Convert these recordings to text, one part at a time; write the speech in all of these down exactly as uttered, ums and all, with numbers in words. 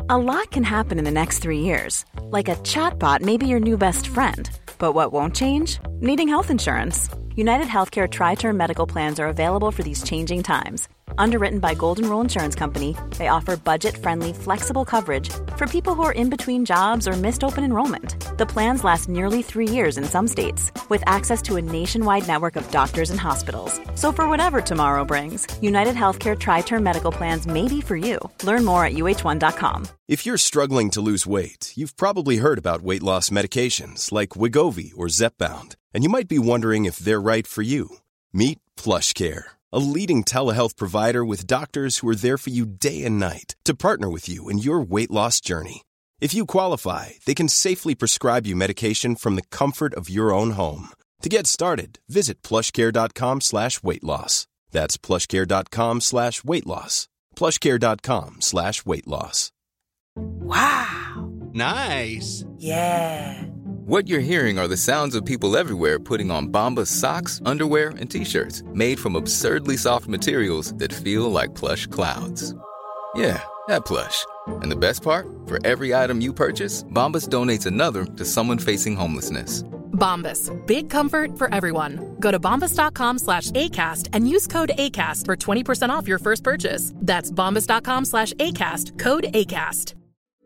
A lot can happen in the next three years. Like a chatbot may be your new best friend. But what won't change? Needing health insurance. United Healthcare Tri-Term Medical Plans are available for these changing times. Underwritten by Golden Rule Insurance Company, they offer budget-friendly, flexible coverage for people who are in between jobs or missed open enrollment. The plans last nearly three years in some states, with access to a nationwide network of doctors and hospitals. So for whatever tomorrow brings, United Healthcare Tri-Term Medical Plans may be for you. Learn more at U H one dot com. If you're struggling to lose weight, you've probably heard about weight loss medications like Wegovy or Zepbound, and you might be wondering if they're right for you. Meet PlushCare, a leading telehealth provider with doctors who are there for you day and night to partner with you in your weight loss journey. If you qualify, they can safely prescribe you medication from the comfort of your own home. To get started, visit plushcare.com slash weight loss. That's plushcare.com slash weight loss. plushcare.com slash weight loss. Wow. Nice. Yeah. What you're hearing are the sounds of people everywhere putting on Bombas socks, underwear, and T-shirts made from absurdly soft materials that feel like plush clouds. Yeah, that plush. And the best part? For every item you purchase, Bombas donates another to someone facing homelessness. Bombas, big comfort for everyone. Go to bombas.com slash ACAST and use code ACAST for twenty percent off your first purchase. That's bombas.com slash ACAST, code ACAST.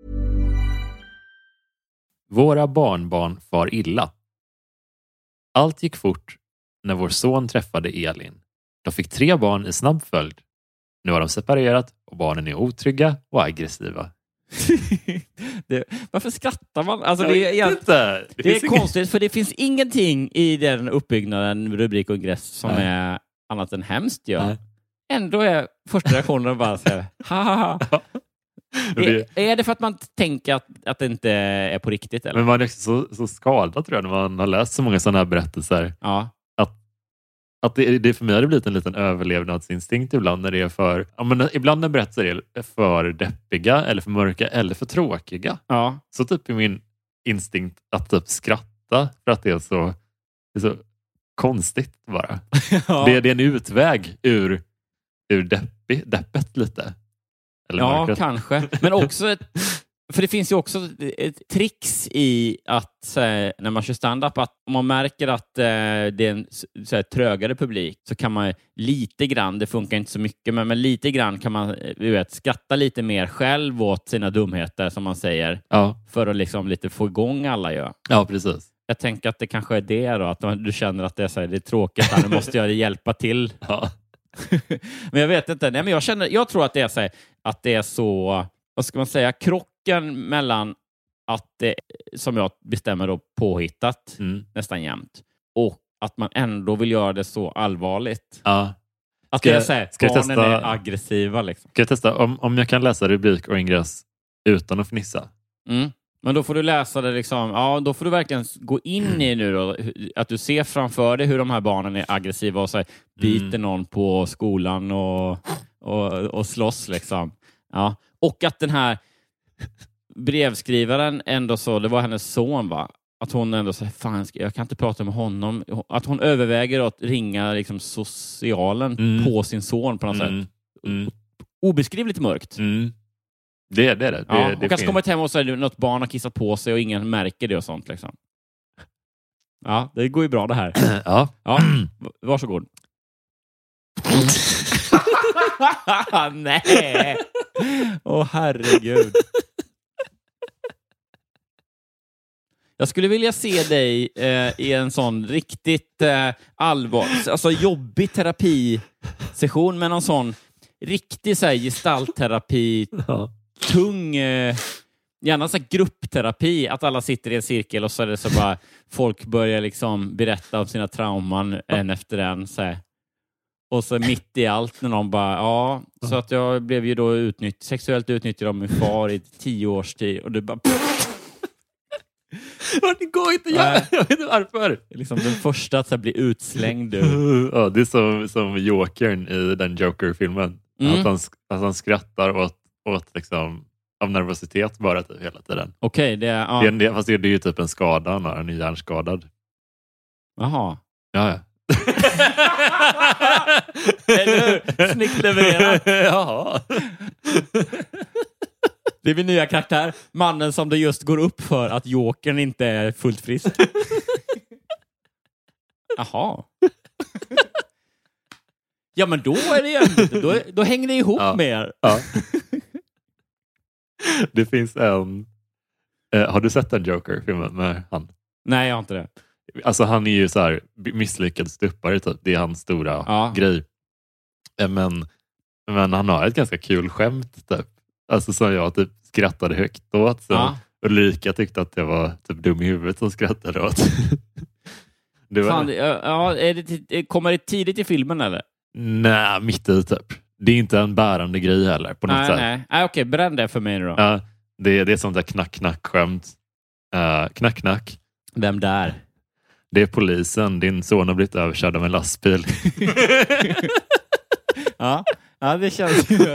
Våra barnbarn far illa. Allt gick fort när vår son träffade Elin. De fick tre barn i snabb följd. Nu har de separerat och barnen är otrygga och aggressiva. det, varför skrattar man? Alltså, Jag det är, vet inte. Det, det är finns konstigt inget... för det finns ingenting i den uppbyggnaden, rubrik och ingress som Nej. är annat än hemskt. Ja. Ändå är första reaktionen bara så här, ha ha ha. Är, är det för att man tänker att, att det inte är på riktigt? Eller? Men man är också så, så skadad tror jag när man har läst så många sådana här berättelser. Ja. Att, att det, det för mig har det blivit en liten överlevnadsinstinkt ibland när det är för... Ja, men ibland när berättelser är för deppiga eller för mörka eller för tråkiga. Ja. Så typ är min instinkt att typ skratta för att det är så, det är så konstigt bara. Ja. det, det är en utväg ur, ur deppi, deppet lite. Eller ja, mörkret. Kanske. Men också ett, för det finns ju också ett tricks i att här, när man kör stand-up, att om man märker att eh, det är en så här, trögare publik, så kan man lite grann, det funkar inte så mycket, men, men lite grann kan man du vet, skratta lite mer själv åt sina dumheter som man säger. Ja. För att liksom lite få igång alla. Ja, ja precis. Jag tänker att det kanske är det då, att du känner att det är, så här, det är tråkigt, här, nu måste jag hjälpa till. Ja. Men jag vet inte. Nej, men jag känner, jag tror att det är så, att det är så, vad ska man säga, krocken mellan att det, som jag bestämmer då, påhittat mm. nästan jämt, och att man ändå vill göra det så allvarligt. Ja. Att det är så här, barnen testa, är aggressiva liksom. Ska jag testa om, om jag kan läsa rubrik och ingress utan att fnissa? Mm. Men då får du läsa det liksom, ja, då får du verkligen gå in i nu då, att du ser framför dig hur de här barnen är aggressiva och så här, biter mm. någon på skolan och, och, och slåss liksom. Ja. Och att den här brevskrivaren ändå så, det var hennes son va? Att hon ändå säger, fan jag kan inte prata med honom. Att hon överväger att ringa liksom socialen mm. på sin son på något mm. sätt. Mm. Obeskrivligt mörkt. Mm. Det, det är det. Ja, det, och det kanske kommer hem och säger något barn har kissat på sig och ingen märker det och sånt liksom. Ja, det går ju bra det här. Ja. Ja, varsågod. Nej. Åh oh, herregud. Jag skulle vilja se dig eh, i en sån riktigt eh, allvar, alltså jobbig terapisession med någon sån riktig så här gestaltterapi, ja. tung, eh, gärna så här gruppterapi, att alla sitter i en cirkel och så är det så bara folk börjar liksom berätta om sina trauman en efter en så här. Och så mitt i allt när någon bara, ja, så att jag blev ju då utnytt, sexuellt utnyttjad av min far i tio års tid och du bara det går inte, jag, äh, jag vet inte varför. Liksom den första att så här, bli utslängd. Ja, det är som, som Jokern i den Joker-filmen. Mm. Att, han, att han skrattar åt, åt liksom, av nervositet bara typ, hela tiden. Okej, okay, det är... Ja. Det, det, fast det är ju typ en skada, han är hjärnskadad. Jaha. Ja, ja. Eller hur? Snyggt levererat. Ja. Det är min nya karaktär. Mannen som det just går upp för att Jokern inte är fullt frisk. Jaha. Ja, men då är det ju då, då hänger det ihop Ja. mer. Ja. Det finns en... Eh, har du sett den Joker-filmen med han? Nej, jag har inte det. Alltså han är ju så här misslyckad stuppare typ. Det är hans stora Ja. grej. Eh, Men, men han har ett ganska kul skämt typ. Alltså som jag typ skrattade högt åt. Så Ja. Ulrika tyckte att jag var typ dum i huvudet som skrattade åt. Det var... Fan, ja, är det, t- kommer det tidigt i filmen eller? Nej, mitt i typ. Det är inte en bärande grej heller på något Nej, sätt. nej. nej okej, bränn det för mig nu då. Ja, det, det är sånt där knack-knack-skämt. Uh, knack-knack. Vem där? Det är polisen. Din son har blivit överkörd av en lastbil. Ja, ja det känns ju...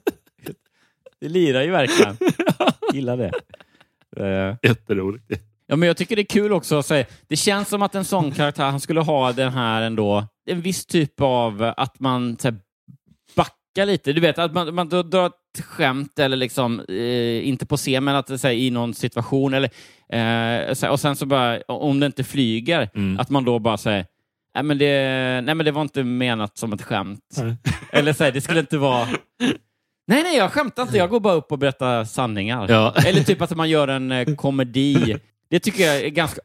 Det lirar ju verkligen. Gillar det. Uh. Jätteroligt. Ja, men jag tycker det är kul också att säga. Det känns som att en sån karaktär, han skulle ha den här ändå, en viss typ av att man så här, backar lite. Du vet, att man, man drar ett skämt eller liksom, eh, inte på scen, men att säga i någon situation eller, eh, så här, och sen så bara, om det inte flyger, Mm. att man då bara säger nej men, det, nej men det var inte menat som ett skämt. Nej. Eller så här, det skulle inte vara... Nej, nej, jag skämtar inte. Jag går bara upp och berättar sanningar. Ja. Eller typ att man gör en eh, komedi. Det tycker jag är ganska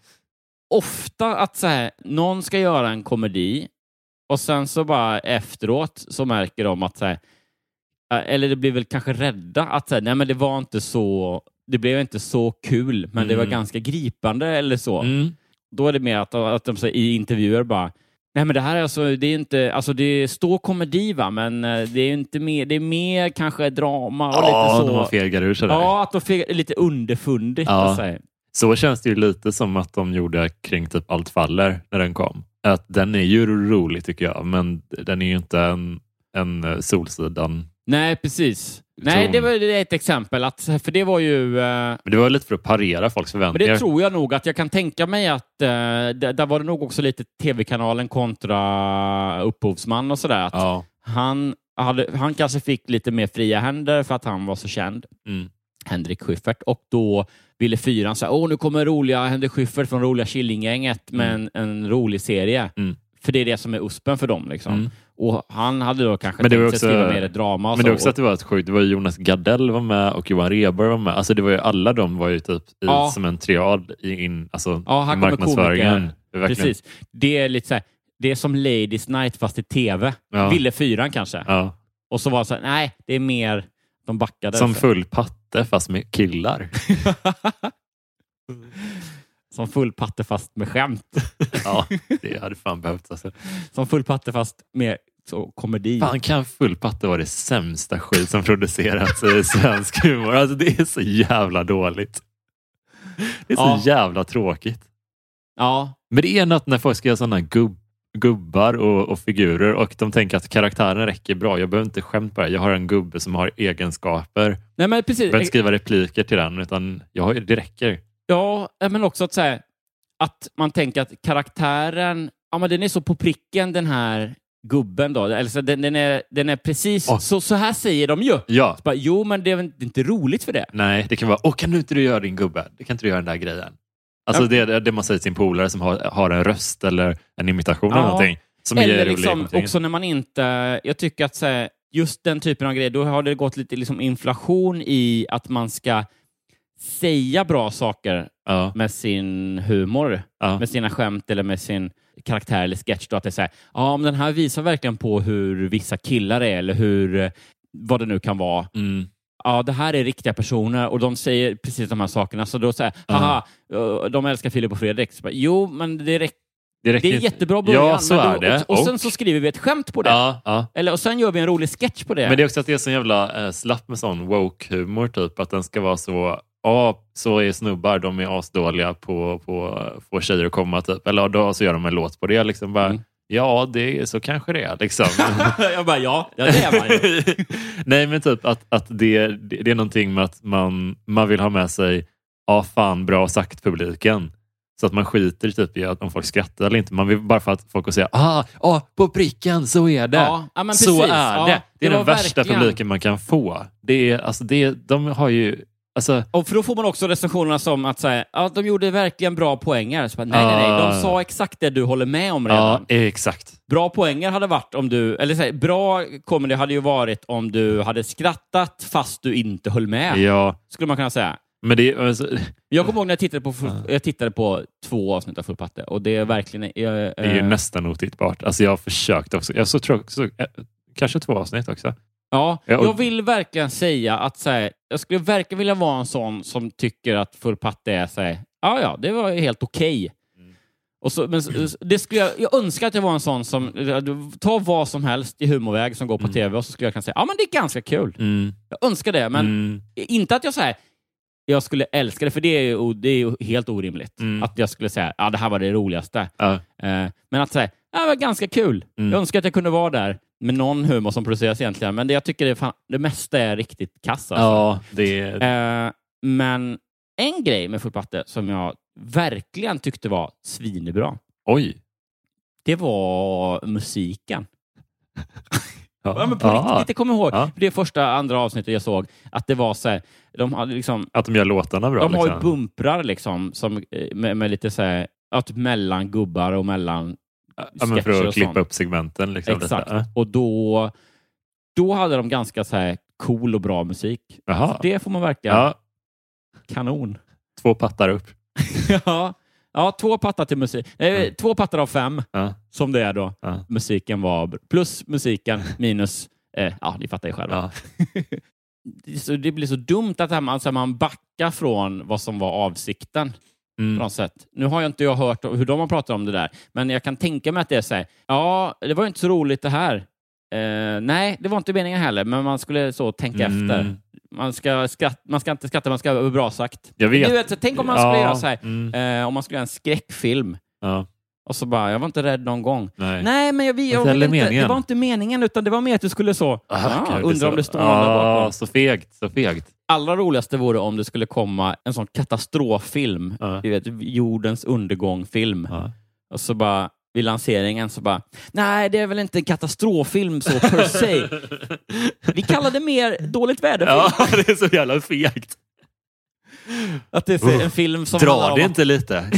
ofta att så här, någon ska göra en komedi och sen så bara efteråt så märker de att så här, eh, eller det blir väl kanske rädda att så här, nej men det var inte så, det blev inte så kul, men Mm. det var ganska gripande eller så. Mm. Då är det mer att, att de säger i intervjuer bara nej men det här är alltså, det är inte, alltså det är stor komedi va, men eh, det är inte mer, det är mer kanske drama och Ja, lite så. de har fegar ur sådär. Ja, att de fegar, lite underfundigt Ja. att säga. Så känns det ju lite som att de gjorde kring typ Allt faller när den kom. Att den är ju rolig tycker jag, men den är ju inte en, en Solsidan. Nej, precis. Nej, Som- det var det är ett exempel. Att, för det var ju... eh, Men det var lite för att parera folks men förväntningar. det tror jag nog att jag kan tänka mig att eh, där, där var det nog också lite tv-kanalen kontra upphovsman och sådär. Att Ja. han, hade, han kanske fick lite mer fria händer för att han var så känd. Mm. Henrik Schyffert. Och då ville fyran säga, åh nu kommer roliga Henrik Schyffert från roliga Killinggänget med en, en rolig serie. Mm. För det är det som är uspen för dem. Liksom. Mm. Och han hade då kanske Men det tänkt var sig också- skriva mer ett drama. Och Men så. det är också att det var ett sjukt. Det var ju Jonas Gardell var med och Johan Rheborg var med. Alltså det var ju alla de var ju typ i, Ja. som en triad i, in, alltså, Ja, här i kommer marknadsföringen. komiker. Det är verkligen- Precis. Det är lite så här, det är som Ladies Night fast i tv. Ja. Ville fyran kanske. Ja. Och så var det så här, nej, det är mer de backade. Som så. full patte fast med killar. Som full patte fast med skämt. Ja, det hade fan behövt. Alltså. Som full patte fast med så, komedi. Fan, kan full patte vara det sämsta skit som producerats i svensk humor? Alltså det är så jävla dåligt. Det är så Ja. jävla tråkigt. Ja, Men det är något när folk ska göra sådana gubb, gubbar och, och figurer och de tänker att karaktären räcker bra. Jag behöver inte skämt på det. Jag har en gubbe som har egenskaper. nej men precis. Jag behöver inte skriva repliker till den utan jag har, det räcker. Ja, men också att säga att man tänker att karaktären, ja men den är så på pricken den här gubben då. Eller så den, den, är, den är precis, Oh. så, så här säger de ju. Ja, Så bara, jo, men det är väl inte roligt för det. nej, det kan vara, åh kan du inte du göra din gubbe? Det kan inte du göra den där grejen. Alltså Ja. det är det man säger till sin polare som har, har en röst eller en imitation Ja. eller någonting. Som ger Eller rolig liksom någonting. också när man inte, jag tycker att så här, just den typen av grejer, då har det gått lite liksom inflation i att man ska säga bra saker Ja, med sin humor, ja. med sina skämt eller med sin karaktär eller sketch då, att det är så här, ja men den här visar verkligen på hur vissa killar är eller hur, eh, vad det nu kan vara. Mm. Ja, det här är riktiga personer och de säger precis de här sakerna. Så då säger Ja. haha, eh, de älskar Filip och Fredrik. Så bara, jo, men det, räck- Det, det räcker är inte. jättebra början. Ja, så men då, är det. Och, och sen så skriver vi ett skämt på det. Ja, ja. Eller, och sen gör vi en rolig sketch på det. Men det är också att det är så jävla eh, slapp med sån woke-humor typ. Att den ska vara så, ja, så är snubbar, de är asdåliga på, på få tjejer att komma typ. Eller då så gör de en låt på det liksom. Bara, Mm. ja, det är, så kanske det är liksom. Jag bara, ja, ja det är man ju. Nej, men typ att, att det, det, det är någonting med att man, man vill ha med sig, ja fan, bra sagt publiken. Så att man skiter typ i att om folk skrattar eller inte. Man vill bara för att folk ska säga, ah, ah, på pricken, så är det. Ja, ja, men så precis. är Ja, det. Det är det den var värsta verkligen- publiken man kan få. Det är, alltså det, de har ju Alltså, och för då får man också recensionerna som att säga att de gjorde verkligen bra poänger. Så bara, nej, nej, nej. De sa exakt det du håller med om redan. Ja, exakt. Bra poänger hade varit om du... Eller så här, bra comedy hade ju varit om du hade skrattat fast du inte höll med. Ja. Skulle man kunna säga. Men det, alltså, jag kommer ihåg när jag tittade på, full, jag tittade på två avsnitt av Full Patte. Och det är verkligen... Jag, det är ju äh, nästan otittbart. Alltså jag har försökt också. Jag så tror så, äh, kanske två avsnitt också. Ja, ja och, jag vill verkligen säga att så här, jag skulle verkligen vilja vara en sån som tycker att Full Patte är så här, ja, ja, det var helt okej. Okay. Mm. Och så, men det skulle jag, jag önskar att jag var en sån som tar vad som helst i humorväg som går på mm. tv och så skulle jag kunna säga, ja men det är ganska kul. Mm. Jag önskar det, men mm. inte att jag säger jag skulle älska det, för det är ju, det är ju helt orimligt. Mm. Att jag skulle säga, ja det här var det roligaste. Uh. Uh, men att säga, ja det var ganska kul. Mm. Jag önskar att jag kunde vara där med någon humor som produceras egentligen. Men det, jag tycker det, fan, det mesta är riktigt kassa. Alltså. Ja, det är... Uh, men en grej med Full Patte som jag verkligen tyckte var svinebra. Oj. Det var musiken. Ja, ja, men på ja. riktigt, jag kommer ihåg. Ja. Det första andra avsnittet jag såg, att det var så här, de hade liksom... Att de gör låtarna bra. De har liksom. ju bumprar liksom, som, med, med lite så här, ja, typ mellan gubbar och mellan ja, men för att klippa upp segmenten. Liksom, exakt. Lite. Och då, då hade de ganska så här cool och bra musik. Så det får man verkligen... Ja. Kanon. Två pattar upp. ja. Ja, två pattar till musik. Nej, mm. Två pattar av fem, ja. Som det är då. Ja. Musiken var plus musiken minus, eh, ja, ni fattar ju själva. Ja. det, så, det blir så dumt att man, så man backar från vad som var avsikten. Mm. På något sätt. Nu har jag inte jag hört hur de har pratat om det där, men jag kan tänka mig att det är så här, ja, det var inte så roligt det här. Eh, nej, det var inte meningen heller, men man skulle så tänka mm. efter. Man ska, skratt, man ska inte skratta, man ska vara bra sagt. Jag vet. Du vet, tänk om man skulle ja. göra så här, mm. eh, om man skulle göra en skräckfilm. Ja. Och så bara, jag var inte rädd någon gång. Nej, Nej men jag, jag, jag inte, det var inte meningen, utan det var mer att du skulle så, ah, okay, undra så. Om det står någon där bakom. Så fegt, så fegt. Allra roligaste vore om det skulle komma en sån katastroffilm, ja. Du vet, jordens undergång-film. Ja. Och så bara, vid lanseringen så bara, nej det är väl inte en katastroffilm så per se. Vi kallar det mer dåligt väderfilm. Ja, det är så jävla fegt. Att det är en film som... Drar det inte lite?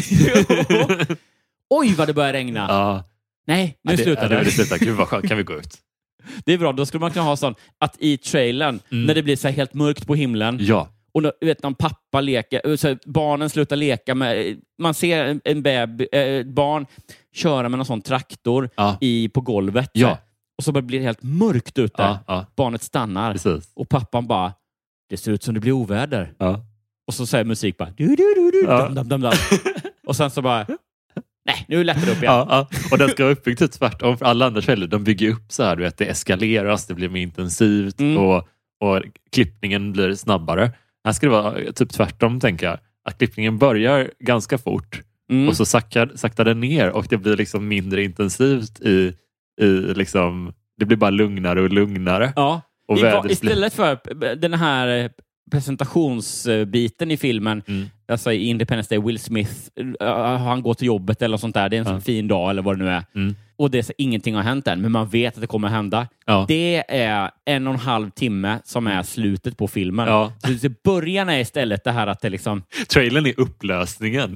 Oj, vad det börjar regna. Ja. Nej, nu ja, det, slutar ja, det. det. Slutar. Gud, vad skönt. Kan vi gå ut? Det är bra, då skulle man kunna ha sån att i trailern, mm. när det blir så här helt mörkt på himlen, ja. Och då, vet någon pappa leker, så barnen slutar leka med, man ser en, en beb, äh, barn köra med någon sån traktor ja. i, på golvet. Ja. Och så blir det helt mörkt ute. Ja, ja. Barnet stannar. Precis. Och pappan bara, det ser ut som det blir oväder. Ja. Och så säger musik bara, du, du, du, du, ja. dam, dam, dam, dam. Och sen så bara, nej, nu lättar det upp igen. Ja, ja. Och den ska vara uppbyggt typ tvärtom för alla andra källor. De bygger upp så här, du vet, det eskaleras, det blir mer intensivt mm. och, och klippningen blir snabbare. Här ska det vara typ tvärtom, tänker jag. Att klippningen börjar ganska fort mm. och så saktar, saktar den ner och det blir liksom mindre intensivt i, i liksom, det blir bara lugnare och lugnare. Ja, och I, istället för den här presentationsbiten i filmen, mm. alltså i Independence Day, Will Smith, uh, han går till jobbet eller sånt där, det är en ja. fin dag eller vad det nu är. Mm. Och det är så, ingenting har hänt än, men man vet att det kommer hända. Ja. Det är en och en halv timme som är slutet på filmen. Ja. Så början är istället det här att det liksom... Trailern är upplösningen.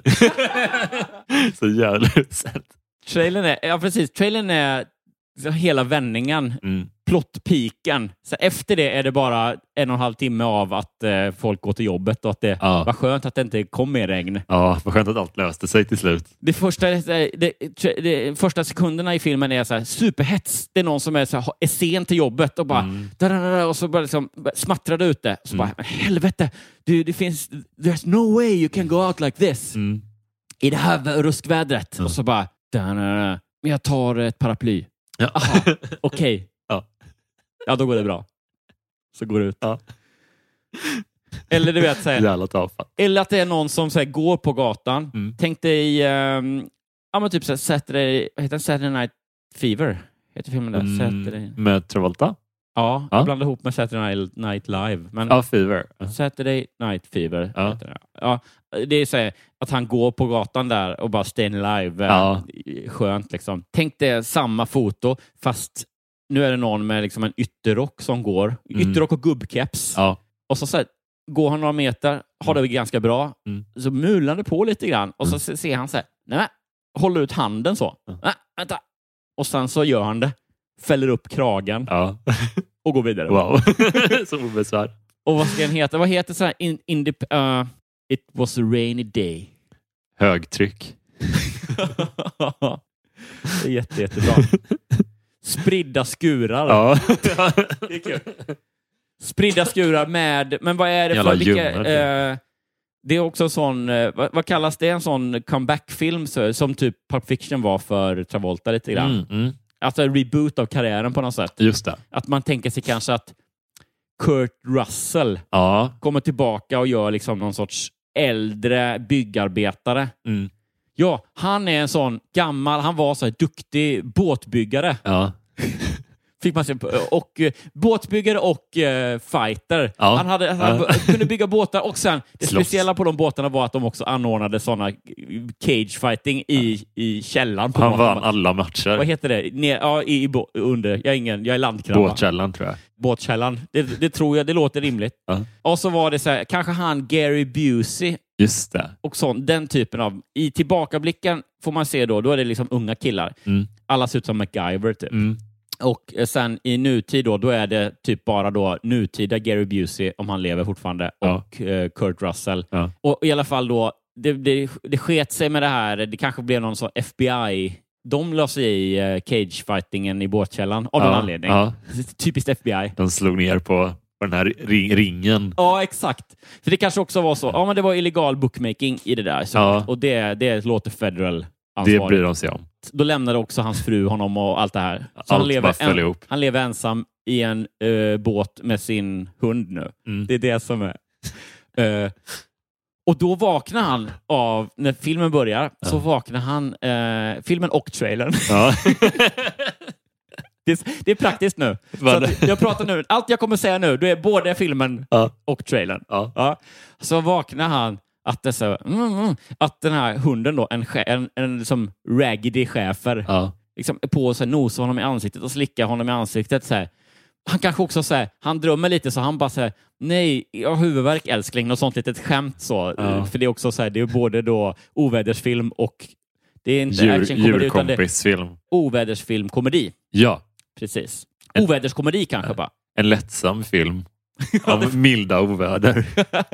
Så jävla sett. Trailern är, ja precis, trailern är hela vändningen. Mm. Plottpiken. Så efter det är det bara en och en halv timme av att eh, folk går till jobbet och att det ja. var skönt att det inte kom mer regn. Ja, vad skönt att allt löste sig till slut. Det första, det, det, det, första sekunderna i filmen är så här superhets. Det är någon som är, så här, är sen till jobbet och bara mm. da, da, da, och så bara liksom smattrar det ut det. Så mm. bara, helvete, det, det finns, there's no way you can go out like this. Mm. I det här ruskvädret. Mm. Och så bara, da, da, da, jag tar ett paraply. Ja. Okej. Okay. Ja. Ja, då går det bra. Så går det ut. Ja. Eller du vet, så här, jävla tafatt. eller att det är någon som så här, går på gatan. Mm. Tänk dig um, ja, men typ så här, Saturday, vad heter det? Saturday Night Fever. Heter filmen där? Mm, Saturday. Med Travolta? Ja, jag ja. blandade ihop med Saturday Night Live. Men ja, Fever. Saturday Night Fever. Ja. Heter det. Ja, det är så här, att han går på gatan där och bara stay live. Ja. Skönt liksom. Tänk dig samma foto, fast nu är det någon med liksom en ytterrock som går. Mm. Ytterrock och gubbkeps. Ja. Och så, så här, går han några meter, har det ganska bra. Mm. Så mular det på lite grann. Och så mm. ser han så här, nej men, håller ut handen så. Mm. Nej, vänta. Och sen så gör han det. Fäller upp kragen. Ja. Och går vidare. Wow. Så obesvär. Och vad ska den heta? Vad heter så här? In, in the, uh, it was a rainy day. Högtryck. Det är jätte, jättebra. Spridda skurar. Ja. Det är kul. Spridda skurar med... Men vad är det Jävla för... Vilka, ljummer. eh, det är också en sån... Eh, vad, vad kallas det? En sån comeback-film så, som typ Pulp Fiction var för Travolta lite grann. Mm, mm. Alltså en reboot av karriären på något sätt. Just det. Att man tänker sig kanske att Kurt Russell ja. kommer tillbaka och gör liksom någon sorts äldre byggarbetare. Mm. Ja, han är en sån gammal, han var så här duktig båtbyggare. Ja. Fick man se på, och uh, båtbyggare och uh, fighter. Ja. Han, hade, han ja. kunde bygga båtar och sen det Slåss. Speciella på de båtarna var att de också anordnade såna cage fighting i, i källan. På han båten. vann alla matcher. Vad heter det? Ner, ja, i, i, under. Jag är ingen, jag är landkrabba. Båtkällan tror jag. Båtkällan. Det, det tror jag, det låter rimligt. Ja. Och så var det så här, kanske han Gary Busey. Just det. Och sån, den typen av... I tillbakablicken får man se då, då är det liksom unga killar. Mm. Alla ser ut som MacGyver typ. Mm. Och sen i nutid då, då är det typ bara då nutida Gary Busey, om han lever fortfarande, ja. och uh, Kurt Russell. Ja. Och i alla fall då, det, det, det sket sig med det här, det kanske blev någon sån F B I... De la sig i uh, cagefightingen i båtkällan av ja. någon anledning. Ja. Typiskt F B I. De slog ner på, på den här ring, ringen. Ja, exakt. För det kanske också var så. Ja, men det var illegal bookmaking i det där. Så, ja. Och det, det låter federal ansvarig. Det bryr de sig om. Då lämnade också hans fru honom och allt det här. Så allt han, lever bara föll en, ihop. han lever ensam i en uh, båt med sin hund nu. Mm. Det är det som är... Uh, och då vaknar han av... När filmen börjar ja. så vaknar han... Uh, filmen och trailern. Ja. det, är, det är praktiskt nu. Så att jag pratar nu. Allt jag kommer säga nu, det är både filmen ja. och trailern. Ja. Ja. Så vaknar han att, det så, mm, mm, att den här hunden då, en, en, en liksom raggedy schäfer, ja. liksom på så här, nosar honom i ansiktet och slickar honom i ansiktet. Så här. Han kanske också så här, han drömmer lite så han bara säger nej, jag har huvudvärk älskling, och sånt litet skämt så. Ja. För det är också så här, det är både då ovädersfilm och det är inte Djur, actionkomedi utan det djurkompisfilm. ovädersfilm komedi. Ja. Precis. En, oväderskomedi kanske en, bara. En lättsam film av milda oväder.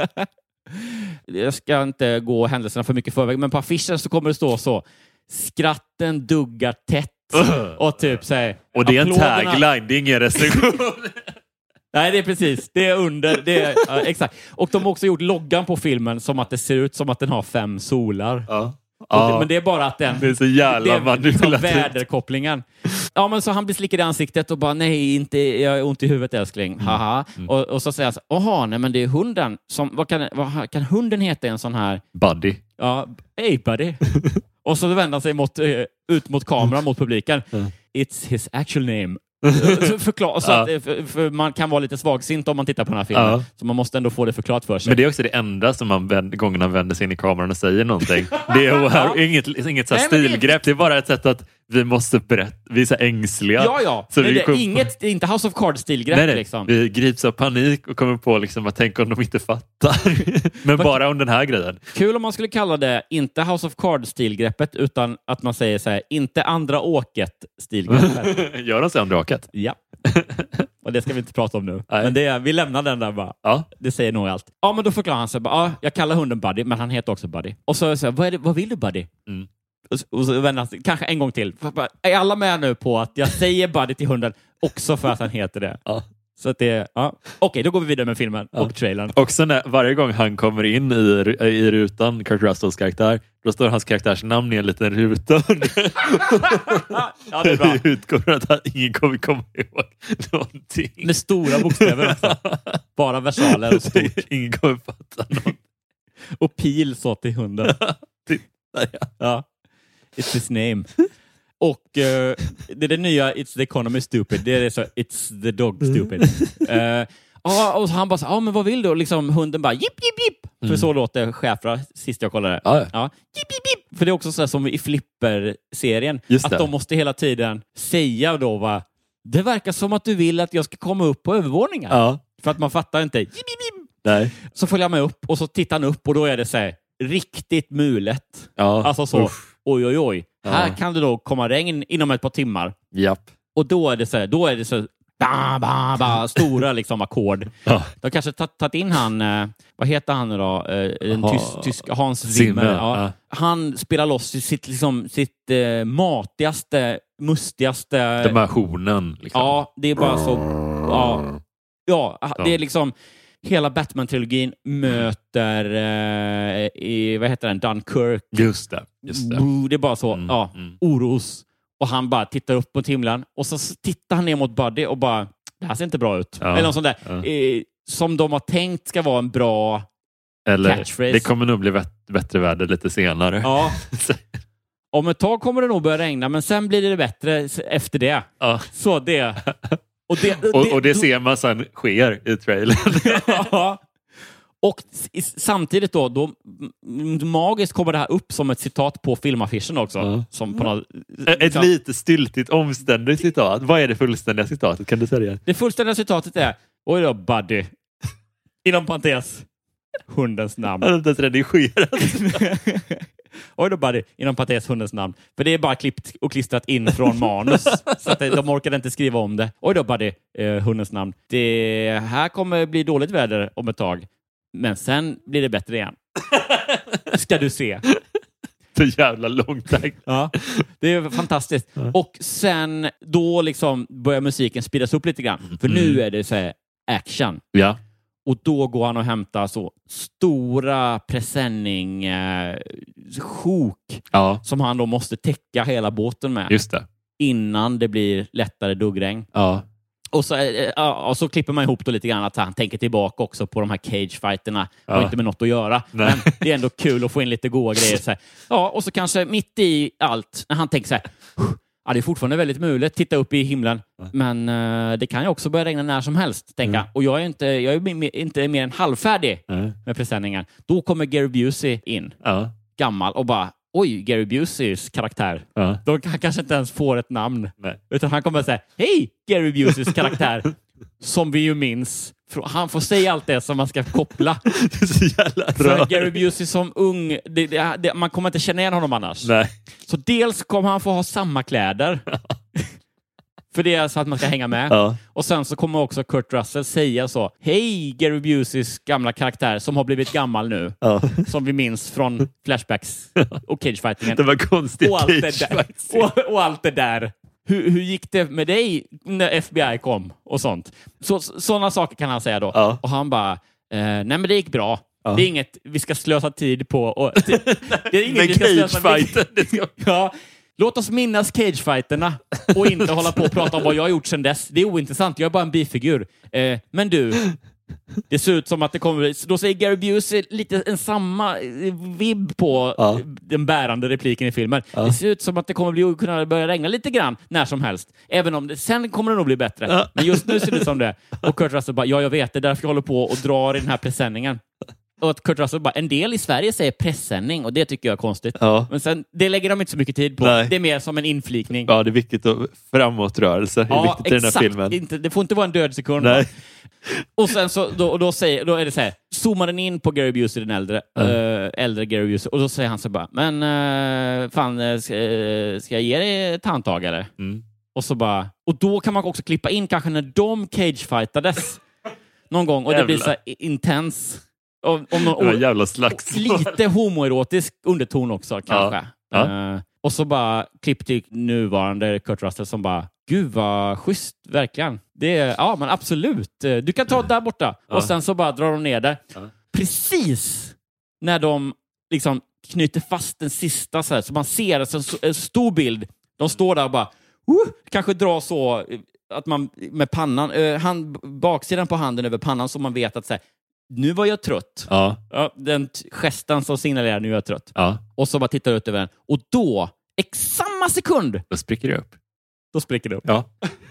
Jag ska inte gå händelserna för mycket förväg, men på affischen så kommer det stå så: skratten duggar tätt. Och typ så här, och det är en applåderna... tagline, det är ingen recension. Nej, det är precis. Det är under. Det är, ja, exakt. Och de har också gjort loggan på filmen som att det ser ut som att den har fem solar. Ja. Ja. Det, men det är bara att den... Det är så jävla det är liksom manipulativt. väderkopplingen. Ja, men så han blir slickad i ansiktet och bara, nej, inte, jag har ont i huvudet älskling. Mm. Haha. Mm. Och, och så säger han så, jaha, nej men det är hunden. Som, vad, kan, vad kan hunden heta en sån här... Buddy. Ja, hey buddy. Och så vänder han sig mot, ut mot kameran, mot publiken. Mm. It's his actual name. Förklar, så ja. att, för, för man kan vara lite svagsint om man tittar på den här filmen. Ja. Så man måste ändå få det förklarat för sig. Men det är också det enda som man vänd, gångerna vänder sig in i kameran och säger någonting. Det är ja. inget, inget så här Nej, stilgrepp. Det är bara ett sätt att vi måste berätta. Vi är så ängsliga. Ja, ja. Så nej, vi det, kom... inget, det är inte House of Cards-stilgrepp. Nej, nej. Liksom. Vi grips av panik och kommer på liksom att tänka om de inte fattar. Men bara om den här grejen. Kul om man skulle kalla det inte House of Cards-stilgreppet, utan att man säger så här, inte andra åket-stilgreppet. Gör de sig andra åket? Ja. Och det ska vi inte prata om nu. Nej. Men det är, vi lämnar den där bara. Ja. Det säger nog allt. Ja, men då förklarar han sig. Ja, jag kallar hunden Buddy, men han heter också Buddy. Och så säger jag, vad, är det, vad vill du Buddy? Mm. Och, och så vänder han sig, kanske en gång till. Är alla med nu på att jag säger Buddy till hunden också för att han heter det? Ja. Så att det, ja. Okej, då går vi vidare med filmen ja. och trailern. Också när, varje gång han kommer in i, i rutan, Kurt Russells karaktär, då står hans karaktärs namn i en liten ruta. Ja, det är bra. Jag utgår från att ingen kommer komma ihåg någonting. Med stora bokstäver också. Bara versaler och stort. Ingen kommer fatta något. Och pil så till hunden. Ja. It's his name. Och uh, det är det nya It's the economy stupid. Det är så It's the dog stupid. uh, ah, och han bara så, ah, men vad vill du? Och liksom hunden bara jipp, jipp, jipp. Mm. För så låter schäfrar sist jag kollade. Ah, ja. Ja. Jipp, jipp, jipp. För det är också så här som i Flipper-serien. Att de måste hela tiden säga då va, det verkar som att du vill att jag ska komma upp på övervåningen. Ja. För att man fattar inte. Jipp, jipp, jipp. Nej. Så följer jag med upp och så tittar han upp och då är det så här, riktigt mulet. Ja. Alltså så, Uff. oj oj oj. Ja. Här kan det då komma regn inom ett par timmar. Japp. Och då är det så här, då är det så ba, ba, ba, stora liksom ackord. Ja. De har kanske tagit in han, eh, vad heter han nu då? Eh, en Ha- tysk, tysk Hans Zimmer, Zimmer. Ja. ja. Han spelar loss i sitt, liksom, sitt eh, matigaste, mustigaste... Dimensionen. Liksom. Ja, det är bara så... Ja, ja, Ja. det är liksom... Hela Batman-trilogin möter eh, i, vad heter den? Dunkirk. Just det. Just det. Boo, det är bara så, Mm, ja, mm. oros. Och han bara tittar upp på himlen och så tittar han ner mot Buddy och bara, det här ser inte bra ut. Ja, Eller något sånt där. ja. Eh, som de har tänkt ska vara en bra Eller, catchphrase. det kommer nog bli vet- bättre väder lite senare. Ja. Om ett tag kommer det nog börja regna, men sen blir det bättre s- efter det. Ja. Så det... Och det, Och, och det ser man sen sker i trailern. Ja. Och s- samtidigt då, då m- magiskt kommer det här upp som ett citat på filmaffischen också. Ja. Som på något, Ett lite styltigt, omständigt citat. Vad är det fullständiga citatet? Kan du säga det? Det fullständiga citatet är, oj då, Buddy. Inom parentes, hundens namn. Han har inte ens redigerat. Oj då, Buddy. Inom parentes, hundens namn. För det är bara klippt och klistrat in från manus. Så att det- de orkade inte skriva om det. Oj då, Buddy. Eh, hundens namn. Det här kommer bli dåligt väder om ett tag. Men sen blir det bättre igen. Ska du se. Så jävla långt tag. Ja, det är fantastiskt. Och sen då liksom börjar musiken speedas upp lite grann. För nu är det så här action. Ja. Och då går han och hämtar så stora presenning eh, sjok Ja, som han då måste täcka hela båten med just det. innan det blir lättare duggregn. Ja. Och så, eh, ja, och så klipper man ihop då lite grann att han tänker tillbaka också på de här cagefighterna. Det har Ja. inte med något att göra. Nej. Men det är ändå kul att få in lite goda grejer. Så här. Ja, och så kanske mitt i allt, när han tänker så här, ja, det är fortfarande väldigt mulet, titta upp i himlen. Men eh, det kan ju också börja regna när som helst, tänka. Mm. Och jag är inte, jag är mi- inte mer än halvfärdig Ja. med presenningen. Då kommer Gary Busey in, Ja. gammal, och bara, oj, Gary Buseys karaktär. Ja. Då han kanske inte ens får ett namn. Nej. Utan han kommer att säga, hej Gary Buseys karaktär. Som vi ju minns. Han får säga allt det som man ska koppla. Det är så jävla För bra. Gary Busey som ung, det, det, det, man kommer inte känna igen honom annars. Nej. Så dels kommer han få ha samma kläder. För det är så att man ska hänga med. Ja. Och sen så kommer också Kurt Russell säga så, hej Gary Buseys gamla karaktär som har blivit gammal nu. Ja. Som vi minns från flashbacks och cagefightingen. Det var konstigt. Och allt det där. Och, och allt det där. Hur, hur gick det med dig när F B I kom och sånt? Så, sådana saker kan han säga då. Ja. Och han bara, eh, nej men det gick bra. Ja. Det är inget vi ska slösa tid på. Och, det, det är inget Men vi ska slösa cagefighten, det ska... Ja, låt oss minnas cagefighterna och inte hålla på och prata om vad jag har gjort sedan dess. Det är ointressant, jag är bara en bifigur. Eh, men du, det ser ut som att det kommer... Då säger Gary Busey lite en samma eh, vibb på Ja. eh, den bärande repliken i filmen. Ja. Det ser ut som att det kommer bli, kunna börja regna lite grann när som helst. Även om det, sen kommer det nog bli bättre. Ja. Men just nu ser det ut som det. Och Kurt Russell bara, ja jag vet, det är därför jag håller på och drar i den här presenningen. Och att Kurt Russell bara, en del i Sverige säger pressändning och det tycker jag är konstigt. Ja. Men sen, det lägger de inte så mycket tid på. Nej. Det är mer som en inflikning. Ja, det är viktigt att framåtrörelse. Det är Ja, viktigt i den här exakt. filmen. Inte, det får inte vara en död sekund. Nej. Och sen så, då, och då, säger, då är det så här, zoomar den in på Gary Busey, den äldre, Mm. äh, äldre Gary Busey, och då säger han så bara, men äh, fan, äh, ska, äh, ska jag ge dig ett handtag eller? Mm. Och så bara, och då kan man också klippa in kanske när de cagefightades någon gång, och det blir Jävlar. så här intens. Och, om någon, Det var en och, jävla slags... lite homoerotisk underton också kanske. Ja. Eh, och så bara klipp till nuvarande Kurt Russell som bara, gud vad schysst, verkligen. Det är, ja men absolut. Eh, Du kan ta det där borta. Ja. Och sen så bara drar de ner det. Ja. Precis när de liksom knyter fast den sista så här, så man ser alltså, en så- en stor bild. De står där och bara, uh, kanske drar så eh, att man med pannan, eh, hand, baksidan på handen över pannan, så man vet att så här, nu var jag trött. Ja. Ja, den t- gesten som signalerar nu är jag trött. Ja. Och så bara tittar ut över den. Och då, ex samma sekund, Då spricker det upp. då spricker det upp. Ja.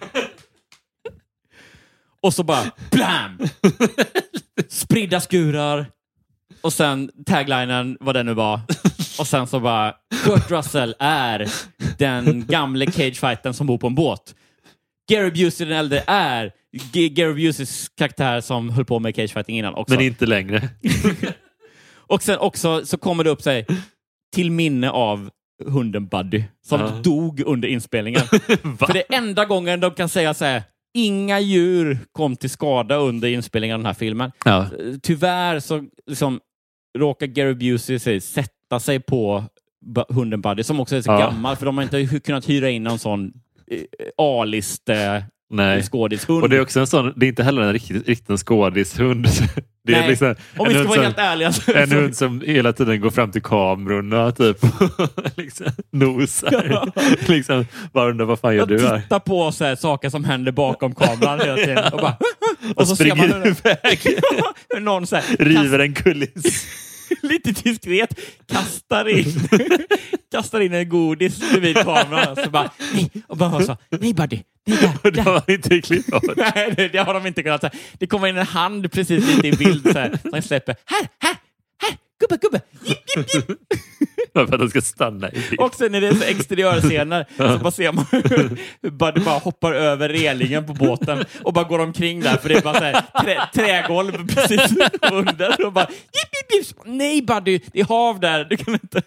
Och så bara, blam! Spridda skurar. Och sen taglinen, vad det nu var. Och sen så bara, Kurt Russell är den gamle cagefighten som bor på en båt. Gary Busey den äldre är G- Gary Buseys karaktär som höll på med cagefighting innan också. Men inte längre. Och sen också så kommer det upp sig till minne av hunden Buddy som Ja. dog under inspelningen. För det är enda gången de kan säga så här: inga djur kom till skada under inspelningen av den här filmen. Ja. Tyvärr så liksom, råkar Gary Busey sig, sätta sig på b- hunden Buddy som också är så Ja. gammal, för de har inte kunnat hyra in någon sån eh, A-list eh, Nej. skådishund. Och det är också en sån, det är inte heller en riktigt, riktigt en skådishund. Det är Nej. liksom Om vi en ska hund vara som, helt ärliga så, en så, hund som hela tiden går fram till kamerorna typ liksom nosar. liksom, bara undrar vad fan gör jag du här? tittar på så här, saker som händer bakom kameran hela tiden och bara Och så ser man springer hur, iväg. hur någon så här, River en kuliss. lite diskret kastar in kastar in en godis vid kameran så bara nej, och bara så nej Buddy, nej där, Och det där. har man inte klippt av. Nej, det, det har de inte kunnat säga. Det kommer in en hand precis lite i bild så här, som släpper här, här, här, gubbe, gubbe jipp, jipp, jipp. För att den ska stanna i bild. Och sen är det så exteriörscener så bara ser man hur Buddy bara hoppar över relingen på båten och bara går omkring där, för det är bara så här trä, trägolv precis under och bara jipp, jipp, jipp. Nej Buddy, det är hav där, du kan inte.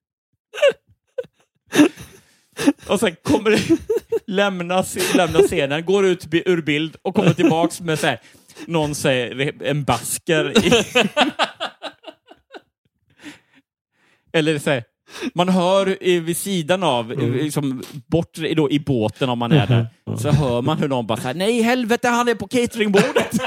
Och sen kommer det lämna, lämna scenen, går ut ur bild och kommer tillbaks med så här, någon säger en basker i eller så här, man hör i, vid sidan av mm. liksom, bort då, i båten om man är där, så hör man hur någon bara säger nej helvete, han är på cateringbordet.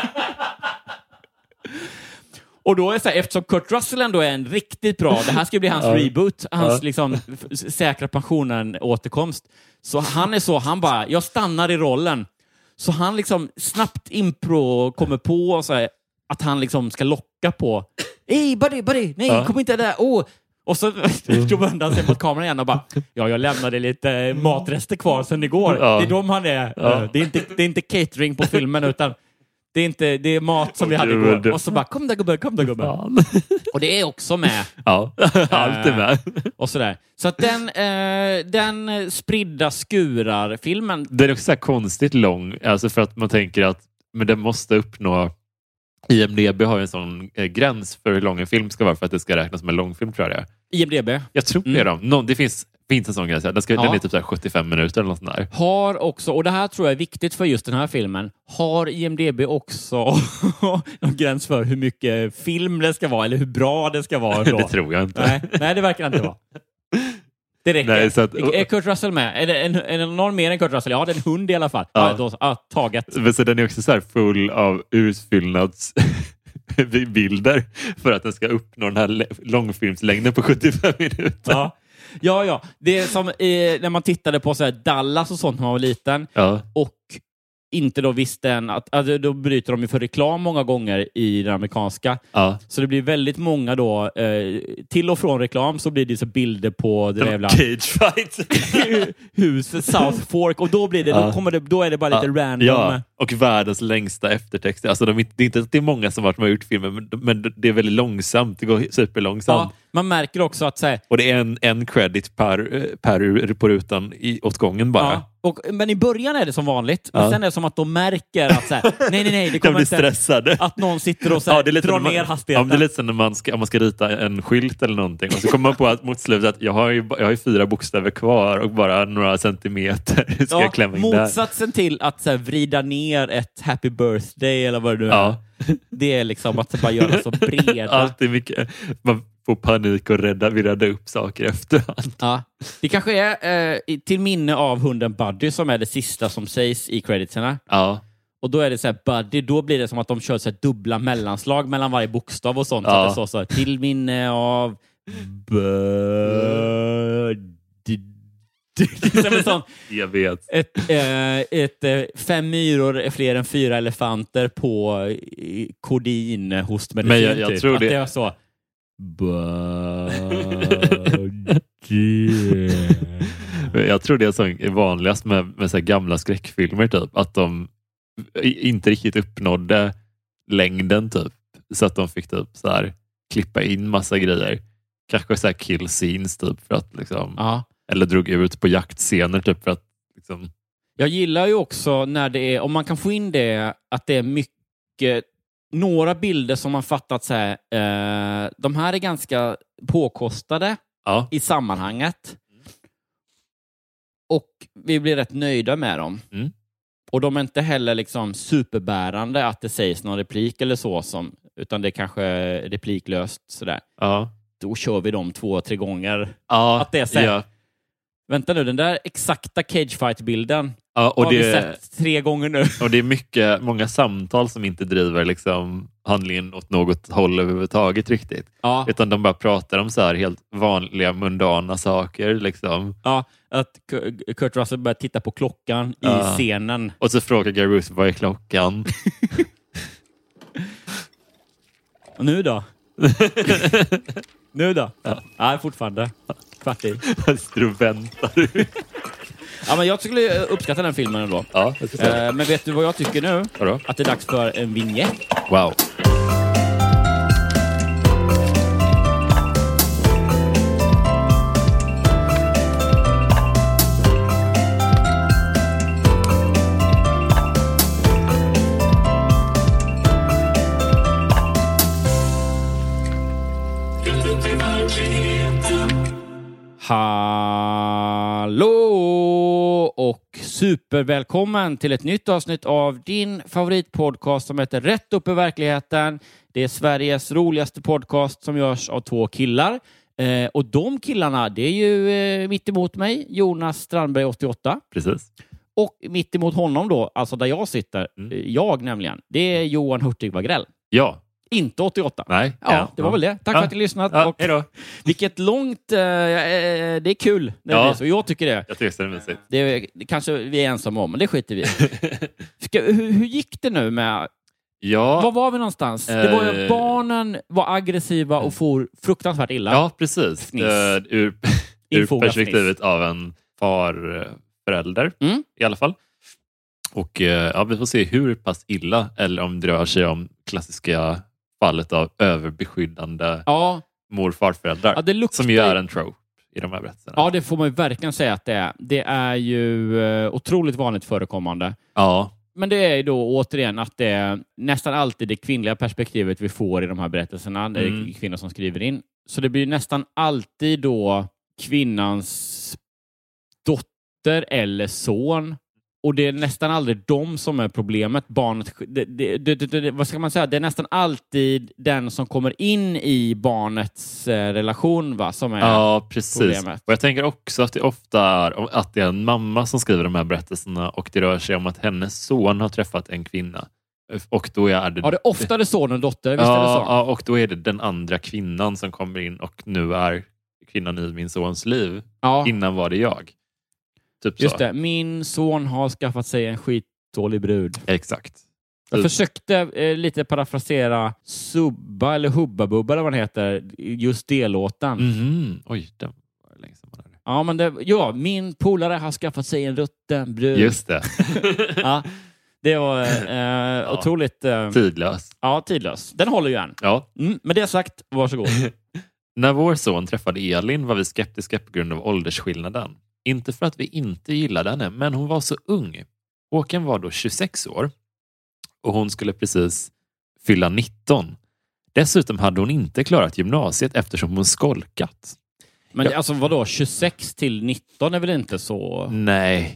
Och då är det så här, eftersom Kurt Russell ändå är en riktigt bra, det här ska bli hans ja. reboot, hans ja. liksom säkra pensionen återkomst, så han är så, han bara, jag stannar i rollen, så han liksom snabbt impro kommer på så här, att han liksom ska locka på hej buddy, buddy, nej ja. kom inte där, åh. Och så då vänder han sig mot kameran igen och bara ja, jag lämnade lite matrester kvar sen igår. Ja. Det är de han är. Ja. Det är inte, det är inte catering på filmen, utan det är inte, det är mat som vi hade igår. Och så bara kom där gubbe, kom där gubbe. Ja. Och det är också med. Ja, allt är med. Och sådär. Så att den, eh, den spridda skurar-filmen. Den är också så här konstigt lång. Alltså för att man tänker att men den måste uppnå. I M D B har ju en sån eh, gräns för hur lång en film ska vara för att det ska räknas som en långfilm, tror jag. I M D B? Jag tror mm. det är de. No, det finns, finns en sån gräns. Den, ska, ja. den är typ så här sjuttiofem minuter eller något sånt där. Har också, och det här tror jag är viktigt för just den här filmen, har I M D B också någon gräns för hur mycket film det ska vara eller hur bra det ska vara? Då? Det tror jag inte. Nej, nej, det verkar inte vara. Det räcker. Nej, så att, är Kurt Russell med? Är det, en, är det någon mer än Kurt Russell? Ja, det är en hund i alla fall. Ja. Ja, då, ja, taget. Men så den är också så här full av utfyllnadsbilder för att den ska uppnå den här långfilmslängden på sjuttiofem minuter. Ja, ja. ja. Det är som eh, när man tittade på så här Dallas och sånt när man var liten. Ja. Och inte då visste än att alltså, då bryter de ju för reklam många gånger i den amerikanska. Ja. Så det blir väldigt många då eh, till och från reklam så blir det så bilder på det jävla cage fight huset South Fork, och då blir det, ja. då kommer det då är det bara lite ja. random. Ja, och världens längsta eftertext. Alltså de, det är inte det är många som varit med och gjort filmer, men, men det är väldigt långsamt. Det går superlångsamt. Ja, man märker också att så här, och det är en, en credit per, per på rutan i, åt gången bara. Ja. Och, men i början är det som vanligt, men ja. sen är det som att de märker att så här, nej, nej, nej, det kommer inte stressade. Att någon sitter och så här, ja, det är lite drar man, ner hastigheten. Ja, det är lite som när man ska, om man ska rita en skylt eller någonting. Och så kommer man på att mot slutet att jag har ju, jag har ju fyra bokstäver kvar och bara några centimeter ska ja, jag klämma in motsatsen där. Till att så här, vrida ner ett happy birthday eller vad det nu är. Ja. Det är liksom att bara göra så breda. Allt är mycket. Man får panik och rädda, vi räddar upp saker efterhand. Ja. Det kanske är eh, till minne av hunden Buddy som är det sista som sägs i creditserna. Ja. Och då är det så här Buddy, då blir det som att de kör så här dubbla mellanslag mellan varje bokstav och sånt. Ja. Så att det står så här, till minne av Buddy. Det är som en sån, jag vet. Ett, eh, ett eh, fem myror är fler än fyra elefanter på eh, kodin hos medicin. Men jag, jag typ. tror att det. det är så. Jag tror det är så vanligast med, med så här gamla skräckfilmer typ, att de inte riktigt uppnådde längden typ, så att de fick typ så här klippa in massa grejer. Kanske så här kill scenes typ för att liksom, ja. Eller drog ut på jaktscener typ för att liksom Jag gillar ju också när det är, om man kan få in det, att det är mycket, några bilder som man fattat så här, eh, de här är ganska påkostade Ja. i sammanhanget. Och vi blir rätt nöjda med dem. Mm. Och de är inte heller liksom superbärande att det sägs någon replik eller så, som, utan det är kanske repliklöst sådär. Ja. Då kör vi dem två, tre gånger. Ja, Att det är så här, ja. vänta nu, den där exakta cagefight-bilden Ja, och har det, vi sett tre gånger nu. och det är mycket, många samtal som inte driver liksom handlingen åt något håll överhuvudtaget riktigt. Ja, Utan de bara pratar om så här helt vanliga, mundana saker. Liksom. ja, att K- Kurt Russell börjar titta på klockan Ja. i scenen. Och så frågar Gary Busey, vad är klockan? Och nu då? nu då? Ja. Nej, fortfarande. Kvart i. Du väntar du. Ja, men jag skulle uppskatta den filmen ändå. Ja, jag ska säga. Eh, men vet du vad jag tycker nu? Vadå? Att det är dags för en vignett. Wow. Hallå och supervälkommen till ett nytt avsnitt av din favoritpodcast som heter Rätt upp i verkligheten. Det är Sveriges roligaste podcast som görs av två killar. Eh, och de killarna, det är ju eh, mitt emot mig, Jonas Strandberg åttioåtta. Precis. Och mitt emot honom då, alltså där jag sitter, Mm. eh, jag nämligen, det är Johan Hurtig Wagrell. Ja. Inte åttioåtta. Nej. Ja, det var väl det. Tack Ja. för att ni lyssnat. Ja, Och hej då. vilket långt... Eh, eh, det är kul. Det Ja. är så. Jag tycker det. Jag tycker det är mysigt. Det, är, det kanske vi är ensamma om, men det skiter vi i. Ska, hur, hur gick det nu med... Ja. Var var vi någonstans? Det var ju, Eh. barnen var aggressiva och for fruktansvärt illa. Ja, precis. Fniss. Uh, ur ur Infoga perspektivet av en farförälder Mm. i alla fall. Och uh, ja, vi får se hur pass illa, eller om det rör sig om klassiska fallet av överbeskyddande Ja, mor-farföräldrar. ja, det luktar... Som ju är en trope i de här berättelserna. Ja, det får man ju verkligen säga att det är. Det är ju eh, otroligt vanligt förekommande. Ja. Men det är ju då återigen att det är nästan alltid det kvinnliga perspektivet vi får i de här berättelserna. Det är Mm. kvinnor som skriver in. Så det blir nästan alltid då kvinnans dotter eller son. Och det är nästan aldrig de som är problemet. Barnet, det, det, det, det, det, vad ska man säga? Det är nästan alltid den som kommer in i barnets eh, relation, va, som är Ja, precis. problemet. Och jag tänker också att det ofta är att det är en mamma som skriver de här berättelserna och det rör sig om att hennes son har träffat en kvinna. Och då är det... Ja, det är oftare son och dotter, visst är det så? Ja, ja, och då är det den andra kvinnan som kommer in och nu är kvinnan i min sons liv. Ja. Innan var det jag. Typ Just så. det, min son har skaffat sig en skitdålig brud. Exakt. Jag Typ. försökte eh, lite parafrasera Subba eller Hubba Bubba eller vad den heter, just det låten. Mhm. Oj, det var länge sedan man hörde. Ja, men det, ja, min polare har skaffat sig en rutten brud. Just det. Ja, det var eh, otroligt eh, Tidlös. ja, tidlös. Den håller ju än. Ja. Mm, med det sagt, varsågod. När vår son träffade Elin var vi skeptiska på grund av åldersskillnaden. Inte för att vi inte gillade henne, men hon var så ung. Håkan var då tjugosex år och hon skulle precis fylla nitton. Dessutom hade hon inte klarat gymnasiet eftersom hon skolkat. Men Ja. alltså vadå, tjugosex till nitton är väl inte så... Nej.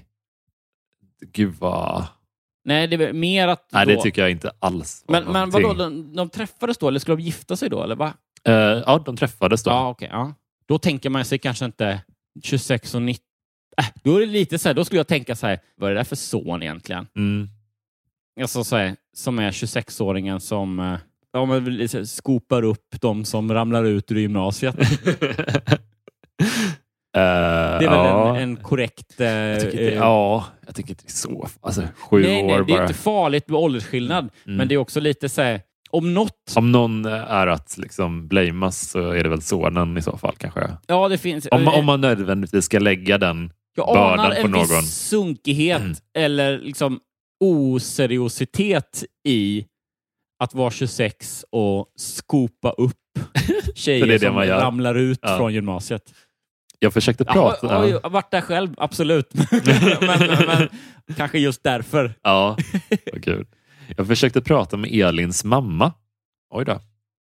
Gud vad... Nej, det är väl mer att... Nej, då... det tycker jag inte alls var Men, men någonting. vadå, de, de träffades då? Eller skulle de gifta sig då? Eller va? Eh, ja, de träffades då. Ja, okej. ja. Då tänker man sig kanske inte tjugosex och nitton. Äh, då är det lite så här, då skulle jag tänka så här, vad är det där för son egentligen? Mm. Alltså så här, som är tjugosex-åringen som eh, ja, men vill så här, skopar upp de som ramlar ut ur gymnasiet. Eh, Det är väl ja. en, en korrekt... Eh, Jag tycker inte, eh, ja, jag tycker inte det är så. Alltså, sju nej, år nej, det är bara. inte farligt med åldersskillnad. Mm. Men det är också lite så här, om något... Om någon är att liksom blamas så är det väl sonen i så fall kanske. Ja, det finns... Om, om man nödvändigtvis ska lägga den Jag anar bördan på en någon. viss sunkighet Mm. eller liksom oseriositet i att vara tjugosex och skopa upp För det tjejer är det som man gör. ramlar ut Ja. från gymnasiet. Jag försökte prata. Ja, jag har varit där själv, absolut. men, men kanske just därför. Ja, vad kul. Jag försökte prata med Elins mamma. Oj då.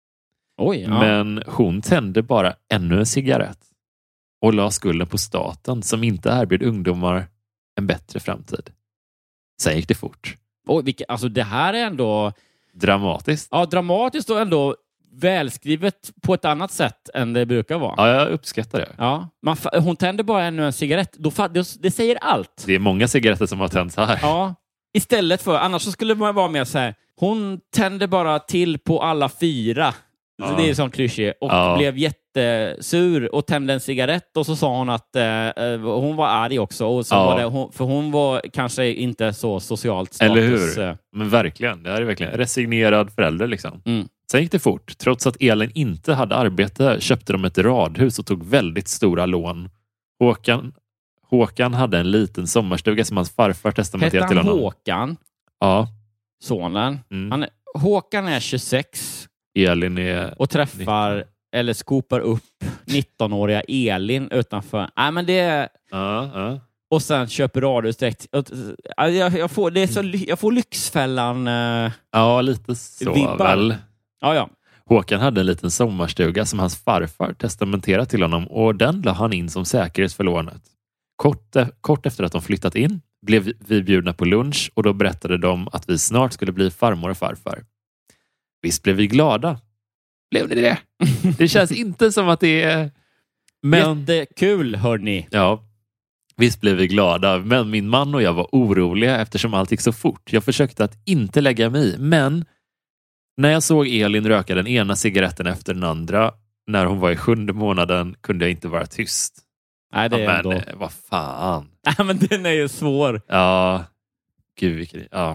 Oj, ja. Men hon tände bara ännu en cigarett och la skulden på staten som inte erbjöd ungdomar en bättre framtid. Sen gick det fort. Oj, vilka, alltså det här är ändå... Dramatiskt. Ja, dramatiskt och ändå välskrivet på ett annat sätt än det brukar vara. Ja, jag uppskattar det. Ja, man, hon tänder bara ännu en cigarett. Då, det, det säger allt. Det är många cigaretter som har tänts här. Ja, istället för... Annars så skulle man vara mer så här... Hon tände bara till på alla fyra. Ja. Det är sån klyschig. Och Ja. blev jättesur och tände en cigarett. Och så sa hon att eh, hon var arg också. Och så Ja. var det, hon, för hon var kanske inte så socialt status. Eller hur? Men verkligen. Det här är verkligen resignerad förälder liksom. Mm. Sen gick det fort. Trots att Elin inte hade arbete köpte de ett radhus och tog väldigt stora lån. Håkan, Håkan hade en liten sommarstuga som hans farfar Hette testamenterat till han honom. Håkan? Ja. Sonen. Mm. Han är, Håkan är tjugosex Elin är... och träffar nitton. eller skopar upp nittonåriga Elin utanför. Nej, men det är... Ja, ja. Och sen köper radhus direkt. Jag, jag, får, det är så, jag får Lyxfällan... Uh, Ja, lite så Vibbar. väl. ja, ja. Håkan hade en liten sommarstuga som hans farfar testamenterat till honom och den la han in som säkerhet för lånet. Kort, kort efter att de flyttat in blev vi bjudna på lunch och då berättade de att vi snart skulle bli farmor och farfar. Visst blev vi glada. Blev ni det? Det känns inte som att det är... Men... Jättekul, hörni. Ja, visst blev vi glada. Men min man och jag var oroliga eftersom allt gick så fort. Jag försökte att inte lägga mig i. Men när jag såg Elin röka den ena cigaretten efter den andra när hon var i sjunde månaden kunde jag inte vara tyst. Nej, det är ja, ändå... men eh, vad fan. Nej, men den är ju svår. Ja, gud vilken... Ja.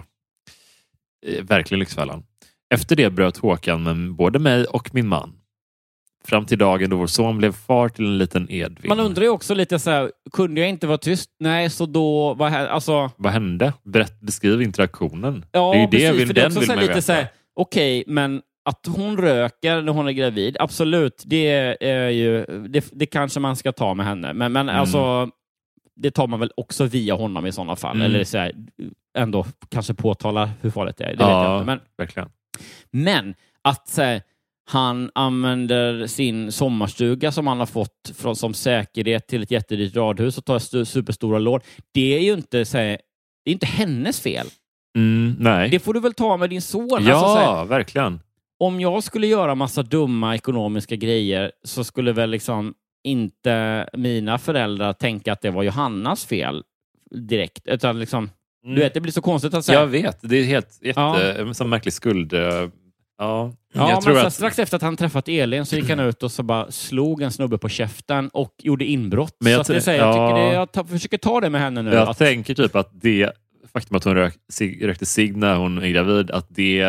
Eh, Verkligen Lyxfällan. Efter det bröt Håkan med både mig och min man. Fram till dagen då vår son blev far till en liten Edvin. Man undrar ju också lite så här, kunde jag inte vara tyst? Nej, så då... Vad, här, alltså, Vad hände? Berätt, beskriv interaktionen. ja, det är ju precis, det, vill, för det är den också vill så här man lite veta. så här, okej, men att hon röker när hon är gravid, absolut, det är ju... Det, det kanske man ska ta med henne. Men, men Mm. alltså, det tar man väl också via honom i sådana fall. Mm. Eller så här, ändå kanske påtala hur farligt det är. Det Ja, vet jag inte. Men, verkligen. men att så här, han använder sin sommarstuga som han har fått från, som säkerhet till ett jättedyrt radhus och tar stu, superstora lån. Det är ju inte, så här, det är inte hennes fel. Mm, nej. Det får du väl ta med din son. ja, Alltså, så här, verkligen. om jag skulle göra massa dumma ekonomiska grejer så skulle väl liksom inte mina föräldrar tänka att det var Johannas fel direkt. Utan liksom, Mm. du vet, det blir så konstigt att säga. Jag vet, det är helt jätte, Ja. en sån märklig skuld. eh, Ja, Ja, jag men tror så att... strax efter att han träffat Elin så gick han ut och så bara slog en snubbe på käften och gjorde inbrott. Men jag så att det tror- säger, jag, tycker ja. det, jag ta, försöker ta det med henne nu. Jag att, tänker typ att det faktum att hon rök, sig, rökte sig när hon är gravid, att det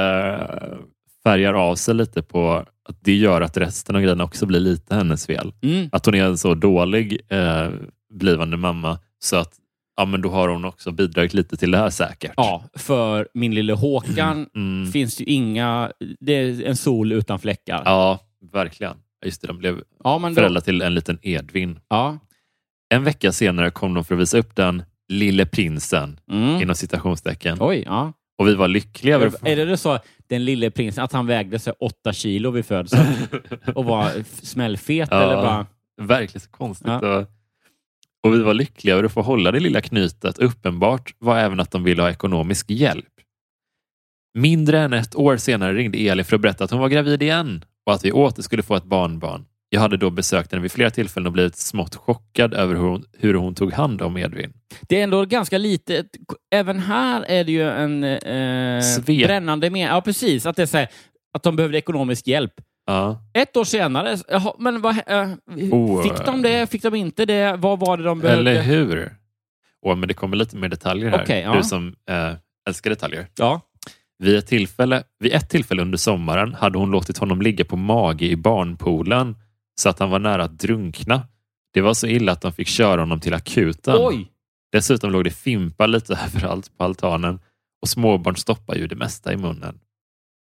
färgar av sig lite på att det gör att resten av grejerna också blir lite hennes fel. mm, Att hon är en så dålig eh, blivande mamma så att ja, men då har hon också bidragit lite till det här säkert. ja, för min lille Håkan Mm. finns ju inga... Det är en sol utan fläckar. Ja, verkligen. Just det, de blev Ja, men då, föräldrar till en liten Edvin. ja. En vecka senare kom de för att visa upp den lille prinsen Mm. inom citationstecken. Oj, ja. Och vi var lyckliga över Är det det så, den lille prinsen, att han vägde sig åtta kilo vid födseln och var f- smällfet Ja. eller bara... Verkligen så konstigt. Ja. Och, och vi var lyckliga över att få hålla det lilla knytet. Uppenbart var även att de ville ha ekonomisk hjälp. Mindre än ett år senare ringde Elin för att berätta att hon var gravid igen och att vi åter skulle få ett barnbarn. Jag hade då besökt henne vid flera tillfällen och blivit smått chockad över hur hon, hur hon tog hand om Edvin. Det är ändå ganska lite... Även här är det ju en eh, Svep. brännande med... Ja, precis. Att det är så här, att de behövde ekonomisk hjälp. Ja. Ett år senare, jaha, men vad, eh, Oh. fick de det? Fick de inte det? Vad var det de behövde? Eller hur? Åh, men det kommer lite mer detaljer här. Okej, ja. Du som eh, älskar detaljer. Ja. Vid ett, tillfälle, vid ett tillfälle under sommaren hade hon låtit honom ligga på mage i barnpoolen så att han var nära att drunkna. Det var så illa att de fick köra honom till akuten. Oj! Dessutom låg det fimpar lite överallt på altanen och småbarn stoppar ju det mesta i munnen.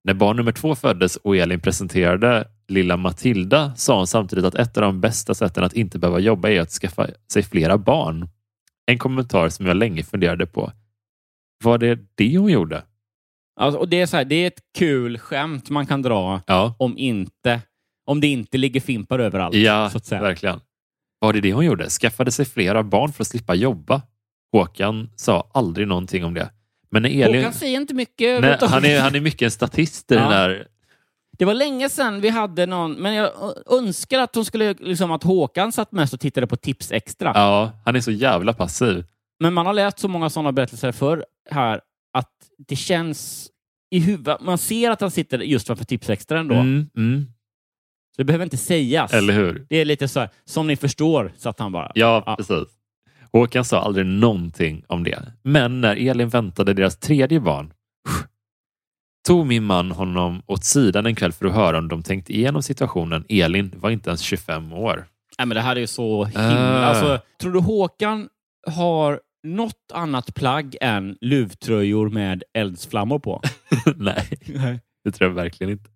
När barn nummer två föddes och Elin presenterade lilla Matilda sa hon samtidigt att ett av de bästa sätten att inte behöva jobba är att skaffa sig flera barn. En kommentar som jag länge funderade på. Var det det hon gjorde? Alltså, och det är så här, det är ett kul skämt man kan dra Ja. om inte om det inte ligger fimpar överallt. Ja, så att säga. verkligen. Var det det hon gjorde? Skaffade sig flera barn för att slippa jobba. Håkan sa aldrig någonting om det. Men när Elin... Håkan säger inte mycket. Nej, han, är, han är mycket en statist i Ja. den där... Det var länge sedan vi hade någon, men jag önskar att hon skulle, liksom att Håkan satt mest och tittade på Tips Extra. Ja, han är så jävla passiv. Men man har läst så många sådana berättelser för här att det känns i huvudet. Man ser att han sitter just framför Tips Extra ändå. Mm, mm. Så det behöver inte sägas. Eller hur? Det är lite så här, som ni förstår, satt han bara. Ja, Ja. precis. Håkan sa aldrig någonting om det. Men när Elin väntade deras tredje barn tog min man honom åt sidan en kväll för att höra om de tänkte igenom situationen. Elin var inte ens tjugofem år. Nej, men det här är ju så himla... Ah. Alltså, tror du Håkan har något annat plagg än luvtröjor med eldsflammor på? Nej, det tror jag verkligen inte.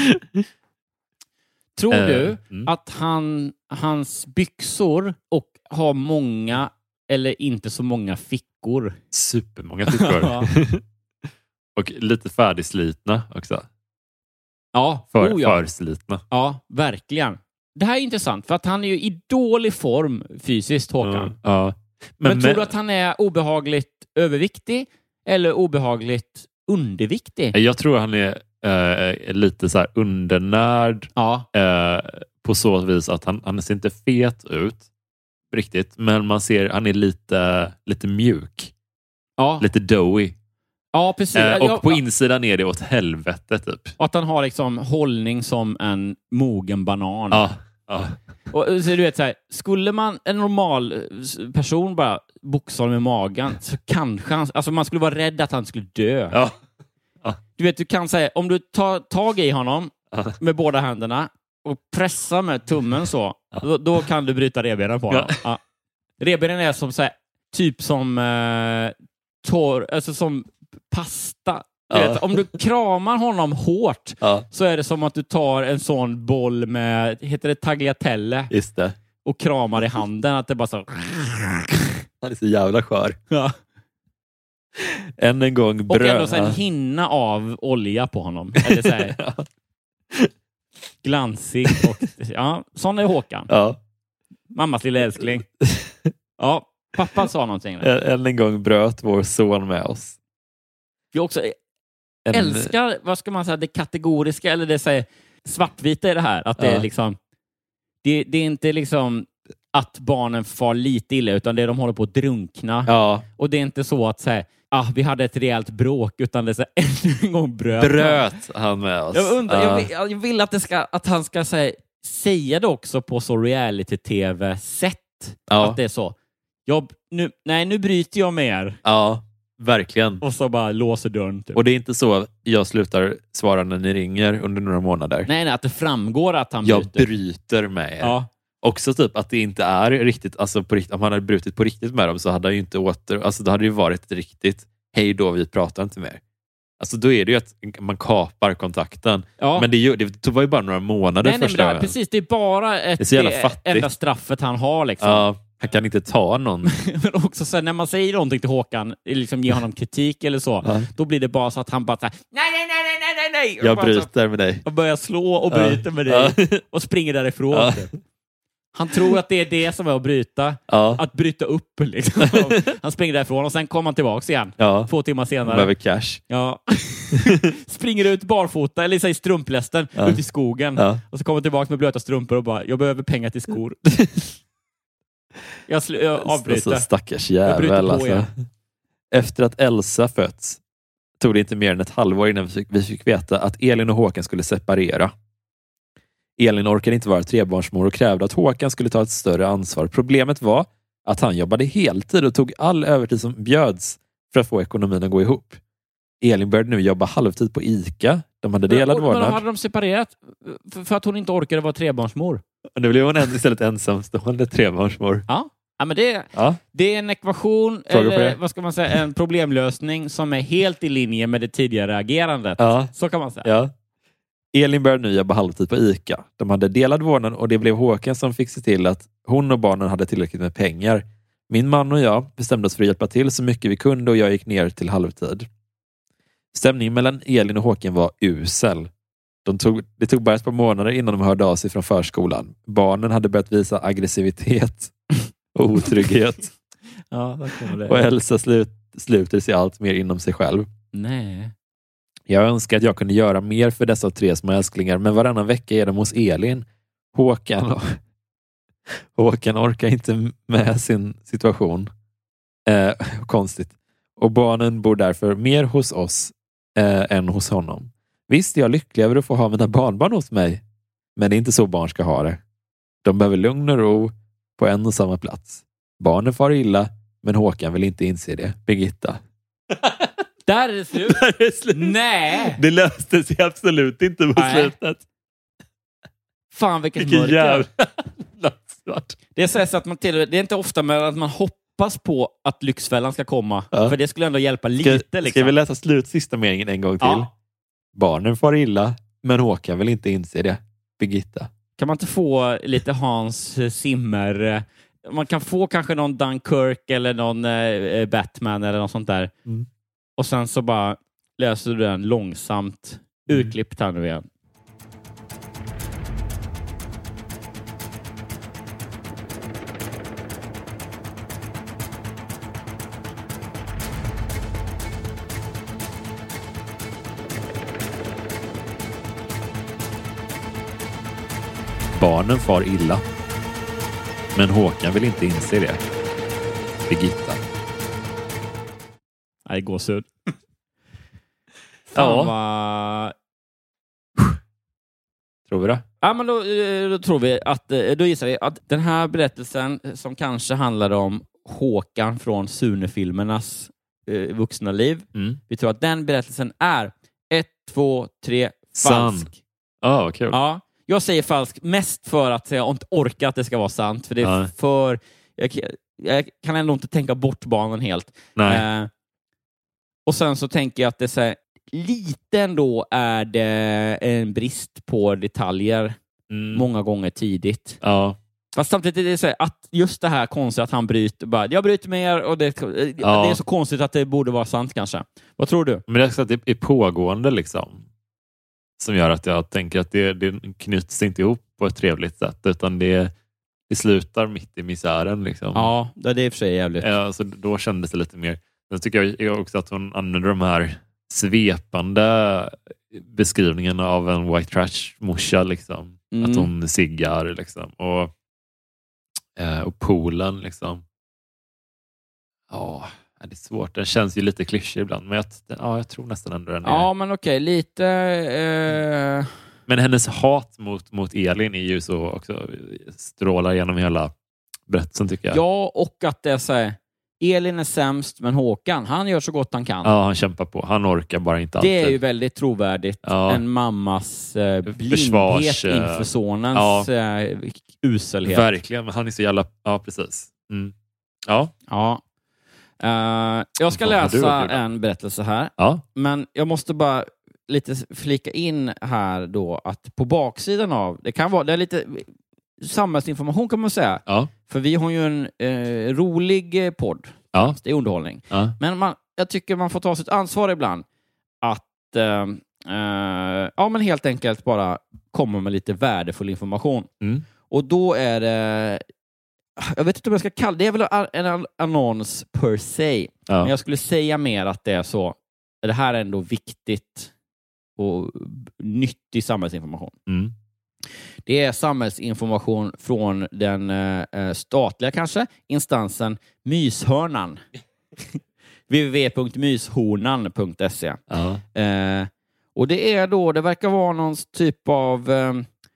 Tror Eh, du mm. att han, hans byxor och har många eller inte så många fickor? Supermånga fickor. Ja. Och lite färdigslitna också. Ja, För, oh ja. Förslitna. Ja, verkligen. Det här är intressant för att han är ju i dålig form fysiskt, Håkan. Ja, ja. Men, Men, tror men du att han är obehagligt överviktig eller obehagligt underviktig? jag tror han är eh, lite så här undernärd Ja. eh, på så vis att han, han ser inte fet ut riktigt, men man ser han är lite, lite mjuk. Ja, Lite doughy. ja precis. Eh, och Ja, på ja. insidan är det åt helvete typ. Och att han har liksom hållning som en mogen banan. Ja, ja. Och så du vet så här, skulle man en normal person bara boxa med magen så kanske han, alltså man skulle vara rädd att han skulle dö. Ja. Du vet, du kan säga, om du tar tag i honom Ja. med båda händerna och pressar med tummen så, då, då kan du bryta revbenen på honom. Ja. Ja. Revbenen är som så här, typ som eh, torr, alltså som pasta. Du Ja. vet, om du kramar honom hårt Ja, så är det som att du tar en sån boll med, heter det tagliatelle, just det. och kramar i handen, att det bara så... Han är så jävla skör. Ja. Än en gång Och bröd. ändå så en hinna av olja på honom. Eller så här, Ja. glansig. Och, ja, sån är Håkan. Ja. Mammas lilla älskling. Ja, pappa sa någonting. Än än en gång bröt vår son med oss. Jag också En, älskar, vad ska man säga, det kategoriska, eller det säger svartvita i det här. Att det Ja. är liksom, det, det är inte liksom att barnen far lite illa, utan det är de håller på att drunkna. Ja, Och det är inte så att säga, ah, vi hade ett rejält bråk, utan det är så här, ännu en gång bröt. bröt han med oss. Jag, undrar, jag, Ja. vill, jag vill att, det ska, att han ska säga, säga det också på så reality-tv-sätt. Ja. Att det är så. Jag, nu, nej, nu bryter jag med er. Ja, verkligen. Och så bara låser dörren. Typ. Och det är inte så att jag slutar svara när ni ringer under några månader. Nej, nej, att det framgår att han Jag bryter. bryter med er. Ja. Också typ att det inte är riktigt, alltså på riktigt, om han hade brutit på riktigt med dem så hade han ju inte åter, alltså då hade det ju varit ett riktigt, hej då, vi pratar inte mer. Alltså då är det ju att man kapar kontakten. Ja. Men det, ju- det var ju bara några månader Nej, nej, första men det, gången. precis, det är bara ett, Det är så jävla det fattigt. enda straffet han har. Liksom. Ja, han kan inte ta någon. Men också så här, när man säger någonting till Håkan, liksom ge honom kritik eller så, Ja. då blir det bara så att han bara så här, nej, nej, nej, nej, nej, nej, nej. Och Jag bara så här, bryter med dig. och börjar slå och Ja. bryter med dig Ja. och springer därifrån. Ja. Han tror att det är det som är att bryta. Ja. Att bryta upp. Liksom. Han springer därifrån och sen kommer han tillbaka igen. Ja. Två timmar senare. Behöver cash. Ja. Springer ut barfota, eller säger strumplästen, Ja. ut i skogen. Ja. Och så kommer tillbaka med blöta strumpor och bara, jag behöver pengar till skor. jag, sl- jag avbryter. Så stackars Jag bryter jävel på alltså. igen. Efter att Elsa fötts tog det inte mer än ett halvår innan vi fick, vi fick veta att Elin och Håkan skulle separera. Elin orkade inte vara trebarnsmor och krävde att Håkan skulle ta ett större ansvar. Problemet var att han jobbade heltid och tog all övertid som bjöds för att få ekonomin att gå ihop. Elin började nu jobba halvtid på ICA. De hade delad Men, men vårdnad. hade de separerat för, för att hon inte orkade vara trebarnsmor? Och nu blev hon istället ensamstående trebarnsmor. Ja. Ja, men det, Ja. det är en ekvation, Fråga på eller det. vad ska man säga, en problemlösning som är helt i linje med det tidigare agerandet. Ja. Så kan man säga. Ja. Elin började nu jobba halvtid på ICA. De hade delad vårdnad och det blev Håkan som fick se till att hon och barnen hade tillräckligt med pengar. Min man och jag bestämde oss för att hjälpa till så mycket vi kunde och jag gick ner till halvtid. Stämningen mellan Elin och Håkan var usel. De tog, det tog bara ett par månader innan de hörde av sig från förskolan. Barnen hade börjat visa aggressivitet och otrygghet. Ja, där kommer det. Och Elsa slut, sluter sig allt mer inom sig själv. Nej. Jag önskar att jag kunde göra mer för dessa tre små älsklingar, men varannan vecka är de hos Elin. Håkan, Håkan orkar inte med sin situation. Eh, konstigt. Och barnen bor därför mer hos oss eh, än hos honom. Visst är jag lycklig över att få ha mina barnbarn hos mig, men det är inte så barn ska ha det. De behöver lugn och ro på en och samma plats. Barnen far illa, men Håkan vill inte inse det. Birgitta. Där är det slut. Där är det slut. Nej! Det löste sig absolut inte på Nej. slutet. Fan, vilket Vilken mörker. jävla nattsvart. Det är, så att man till, det är inte ofta med att man hoppas på att Lyxfällan ska komma. Ja. För det skulle ändå hjälpa Ska, lite. Liksom. ska vi läsa slut sista meningen en gång till? Ja. Barnen far illa, men Håkan vill inte inse det. Birgitta. Kan man inte få lite Hans Zimmer? Man kan få kanske någon Dunkirk eller någon eh, Batman eller något sånt där. Mm. Och sen så bara läser du den långsamt. Mm. Urklippt här nu igen. Barnen far illa, men Håkan vill inte inse det. Birgitta. Nej, gåshud. Ja. Fan vad... Tror vi det? Ja, men då, eh, då tror vi att, eh, då gissar vi att den här berättelsen som kanske handlar om Håkan från Sune-filmernas eh, vuxna liv. Mm. Vi tror att den berättelsen är ett, två, tre, falsk. Sann. Ja, vad kul. Ja, jag säger falsk mest för att jag inte orkar att det ska vara sant. För det är Ja. för... Jag, jag kan ändå inte tänka bort barnen helt. Nej. Eh, och sen så tänker jag att det så här, lite ändå är det en brist på detaljer Mm. många gånger tidigt. Ja. Fast samtidigt är det så här, att just det här konstigt att han bryter, bara, jag bryter med er och det, Ja. det är så konstigt att det borde vara sant kanske. Vad tror du? Men det är också att det är pågående liksom. Som gör att jag tänker att det, det knyts inte ihop på ett trevligt sätt. Utan det, det slutar mitt i misären liksom. Ja, det är i och för sig jävligt. Ja, så då kändes det lite mer. Sen tycker jag också att hon använder de här svepande beskrivningarna av en white trash morsa liksom. Mm. Att hon siggar liksom. Och, eh, och poolen liksom. Ja, det är svårt. Den känns ju lite klyschig ibland. Men jag, ja, jag tror nästan ändå den är. Ja, men okej, lite... Eh... Men hennes hat mot, mot Elin är ju så också strålar genom hela berättelsen tycker jag. Ja, och att det är så här, Elin är sämst, men Håkan, han gör så gott han kan. Ja, han kämpar på. Han orkar bara inte alltid. Det är ju väldigt trovärdigt. Ja. En mammas eh, blindhet Försvars, eh, inför sonens ja. eh, uselhet. Verkligen, men han är så jävla... Ja, precis. Mm. Ja. Ja. Uh, jag ska Vad har du läsa gjort då? en berättelse här. Ja. Men jag måste bara lite flika in här då att på baksidan av, det kan vara, det är lite samhällsinformation kan man säga. Ja. För vi har ju en eh, rolig eh, podd. Ja. Det är underhållning. Ja. Men man, jag tycker man får ta sitt ansvar ibland att eh, eh, ja, men helt enkelt bara komma med lite värdefull information. Mm. Och då är det, jag vet inte om jag ska kalla det, det är väl en annons per se. Ja. Men jag skulle säga mer att det är så, det här är ändå viktigt och nyttig samhällsinformation. Mm. Det är samhällsinformation från den eh, statliga kanske instansen Myshörnan. w w w punkt myshornan punkt se. Ja. Eh, och det är då, det verkar vara någon typ av eh,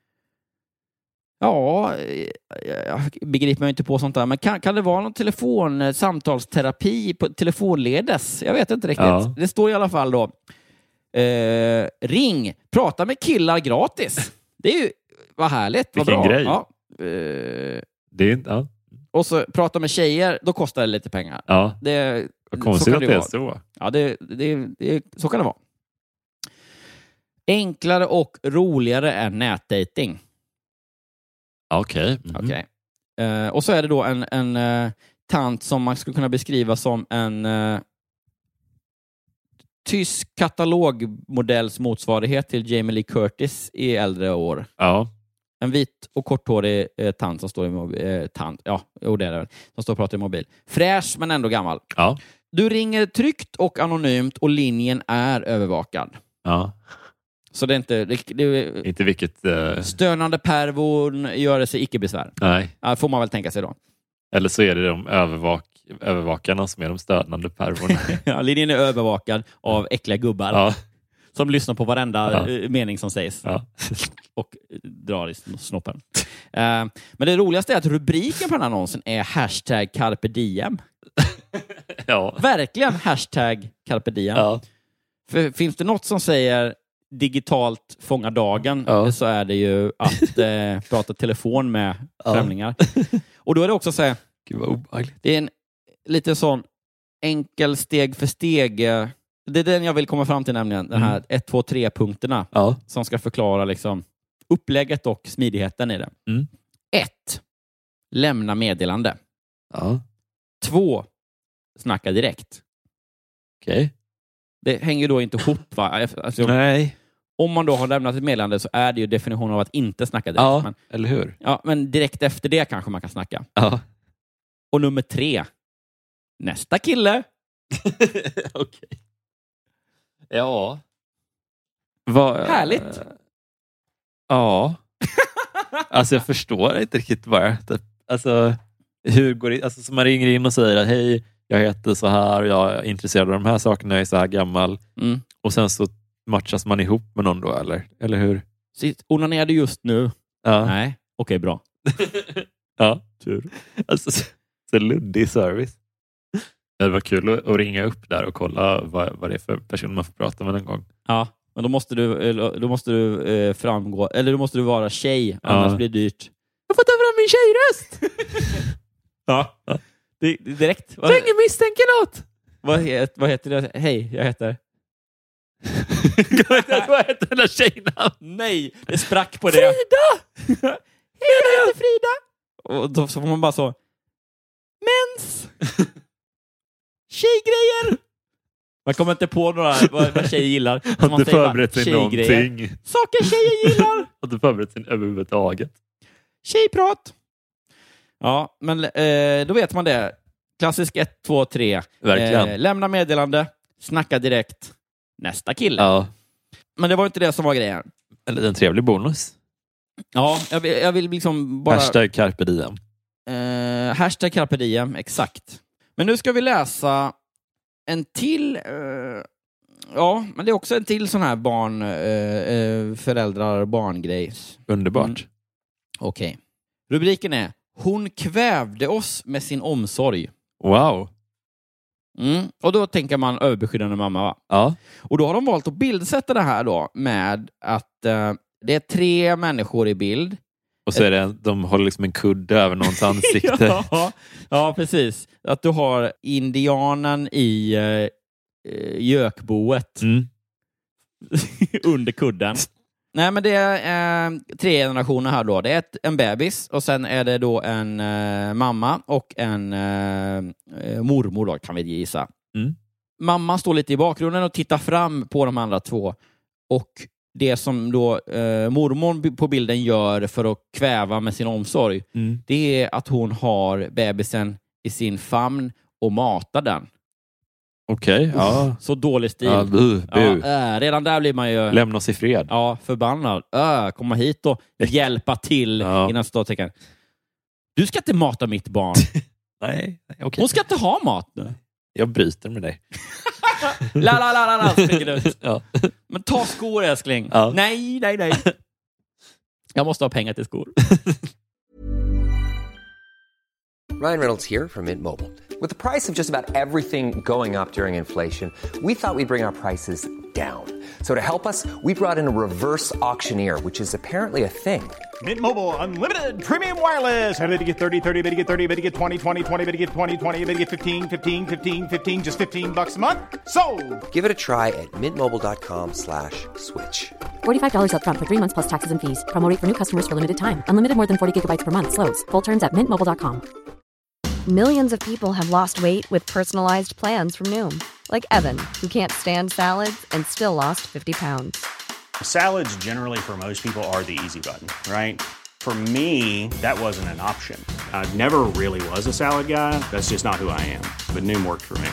ja, jag begriper mig inte på sånt där, men kan, kan det vara någon telefon, samtalsterapi på telefonledes? Jag vet inte riktigt. Ja. Det står i alla fall då eh, ring, prata med killar gratis. Det är ju, vad härligt. Vad Vilken bra. grej. Ja. Eh, Det är inte... Ja. Och så prata med tjejer, då kostar det lite pengar. Ja. Det, Vad konstigt att det är vara. så. Ja, det, det, det, så kan det vara. Enklare och roligare än nätdating. Okej. Okay. Mm. Okay. Uh, och så är det då en, en uh, tant som man skulle kunna beskriva som en uh, tysk katalogmodells motsvarighet till Jamie Lee Curtis i äldre år. Ja. En vit och korthårig uh, tant som står i mobil. Uh, tant, ja, jo, det är det. Som står och pratar i mobil. Fräsch men ändå gammal. Ja. Du ringer tryggt och anonymt och linjen är övervakad. Ja. Så det är inte... Det, det, inte vilket... Uh... Stönande pervon gör sig icke besvär. Nej. Ja, får man väl tänka sig då. Eller så är det de övervak... övervakarna som är de stönande pervorna. Ja, linjen är övervakad av äckliga gubbar. Ja. Som lyssnar på varenda ja. mening som sägs. Ja. Och drar i snoppen. uh, men det roligaste är att rubriken på den här annonsen är hashtag carpe diem. Ja. Verkligen hashtag carpe diem. Ja. För finns det något som säger digitalt fånga dagen, ja. Så är det ju att eh, prata telefon med ja. Främlingar. Och då är det också så här, Gud vad obehagligt. Det är en lite sån enkel steg för steg. Det är den jag vill komma fram till, nämligen den här mm. ett, två, tre punkterna ja. Som ska förklara liksom upplägget och smidigheten i det. Mm. ett. Lämna meddelande. Ja. två. Snacka direkt. Okej. Okay. Det hänger då inte ihop, va? Alltså, nej. Om man då har lämnat ett meddelande så är det ju definitionen av att inte snacka direkt. Ja, men, eller hur? Ja, men direkt efter det kanske man kan snacka. Ja. Och nummer tre. Nästa kille. Okej. Okay. Ja. Vad, härligt. Äh, ja. Alltså jag förstår inte riktigt bara. Alltså hur går det? Alltså som man ringer in och säger att hej, jag heter så här, jag är intresserad av de här sakerna, jag är så här gammal. Mm. Och sen så matchas man ihop med någon då, eller? Eller hur? Onanerar du just nu? Ja. Nej, okej, okay, bra. Ja. Tur. Alltså, så, så luddig service. Det var kul att, att ringa upp där och kolla vad, vad det är för person man får prata med en gång. Ja, men då måste du, då måste du eh, framgå, eller då måste du vara tjej, annars ja. blir det dyrt. Jag får ta fram min tjejröst! Ja. Ja. Det, direkt. Så ingen misstänker något! Vad, het, vad heter det? Hej, jag heter... Vad heter den där tjejnamn? Nej, det sprack på det. Frida! Hej, jag heter Frida! Och då så får man bara så... Mens! Tjejgrejer! Man kommer inte på några vad, vad tjejer gillar. Har du förberett sig någonting? Saker tjejer gillar! Har du förberett sig överhuvudtaget? Tjejprat! Ja, men eh, då vet man det. Klassisk ett, två, tre. Verkligen. Eh, lämna meddelande. Snacka direkt. Nästa kille. Ja. Men det var inte det som var grejen. Eller en trevlig bonus. Ja, jag vill, jag vill liksom bara... Hashtag carpe diem. Eh, hashtag carpe diem, exakt. Men nu ska vi läsa en till... Eh, ja, men det är också en till sån här barn... Eh, eh, föräldrar barngrejs. Underbart. Mm. Okej. Okay. Rubriken är Hon kvävde oss med sin omsorg. Wow. Mm. Och då tänker man överbeskyddande mamma, va? Ja. Och då har de valt att bildsätta det här då med att eh, det är tre människor i bild. Och så är det, de håller liksom en kudde över någons ansikte. ja, ja, precis. Att du har indianen i eh, gökboet mm. under kudden. Nej, men det är eh, tre generationer här då. Det är ett, en bebis och sen är det då en eh, mamma och en eh, mormor då, kan vi gissa. Mm. Mamman står lite i bakgrunden och tittar fram på de andra två. Och det som då eh, mormor på bilden gör för att kväva med sin omsorg, mm. det är att hon har bebisen i sin famn och matar den. Okej, okay, ja. Så dålig stil. Ja, bu, bu. Ja, äh, redan där blir man ju... Lämna oss i fred. Ja, förbannad. Äh, komma hit och hjälpa till ja. innan ståtecken. Du ska inte mata mitt barn. Nej, okej. Okay. Hon ska inte ha mat nu. Jag bryter med dig. la, la, la, la, la, du. Ja. Men ta skor, älskling. Ja. Nej, nej, nej. Jag måste ha pengar till skor. Ryan Reynolds here from Mint Mobile. With the price of just about everything going up during inflation, we thought we'd bring our prices down. So to help us, we brought in a reverse auctioneer, which is apparently a thing. Mint Mobile Unlimited Premium Wireless. How to get thirty, thirty, how to get thirty, how to get twenty, twenty, twenty, how to get twenty, twenty, how to get fifteen, fifteen, fifteen, fifteen, just fifteen bucks a month? Sold! Give it a try at mintmobile.com slash switch. forty-five dollars up front for three months plus taxes and fees. Promo rate for new customers for limited time. Unlimited more than forty gigabytes per month. Slows full terms at mint mobile dot com. Millions of people have lost weight with personalized plans from Noom. Like Evan, who can't stand salads and still lost fifty pounds. Salads generally for most people are the easy button, right? For me, that wasn't an option. I never really was a salad guy. That's just not who I am. But Noom worked for me.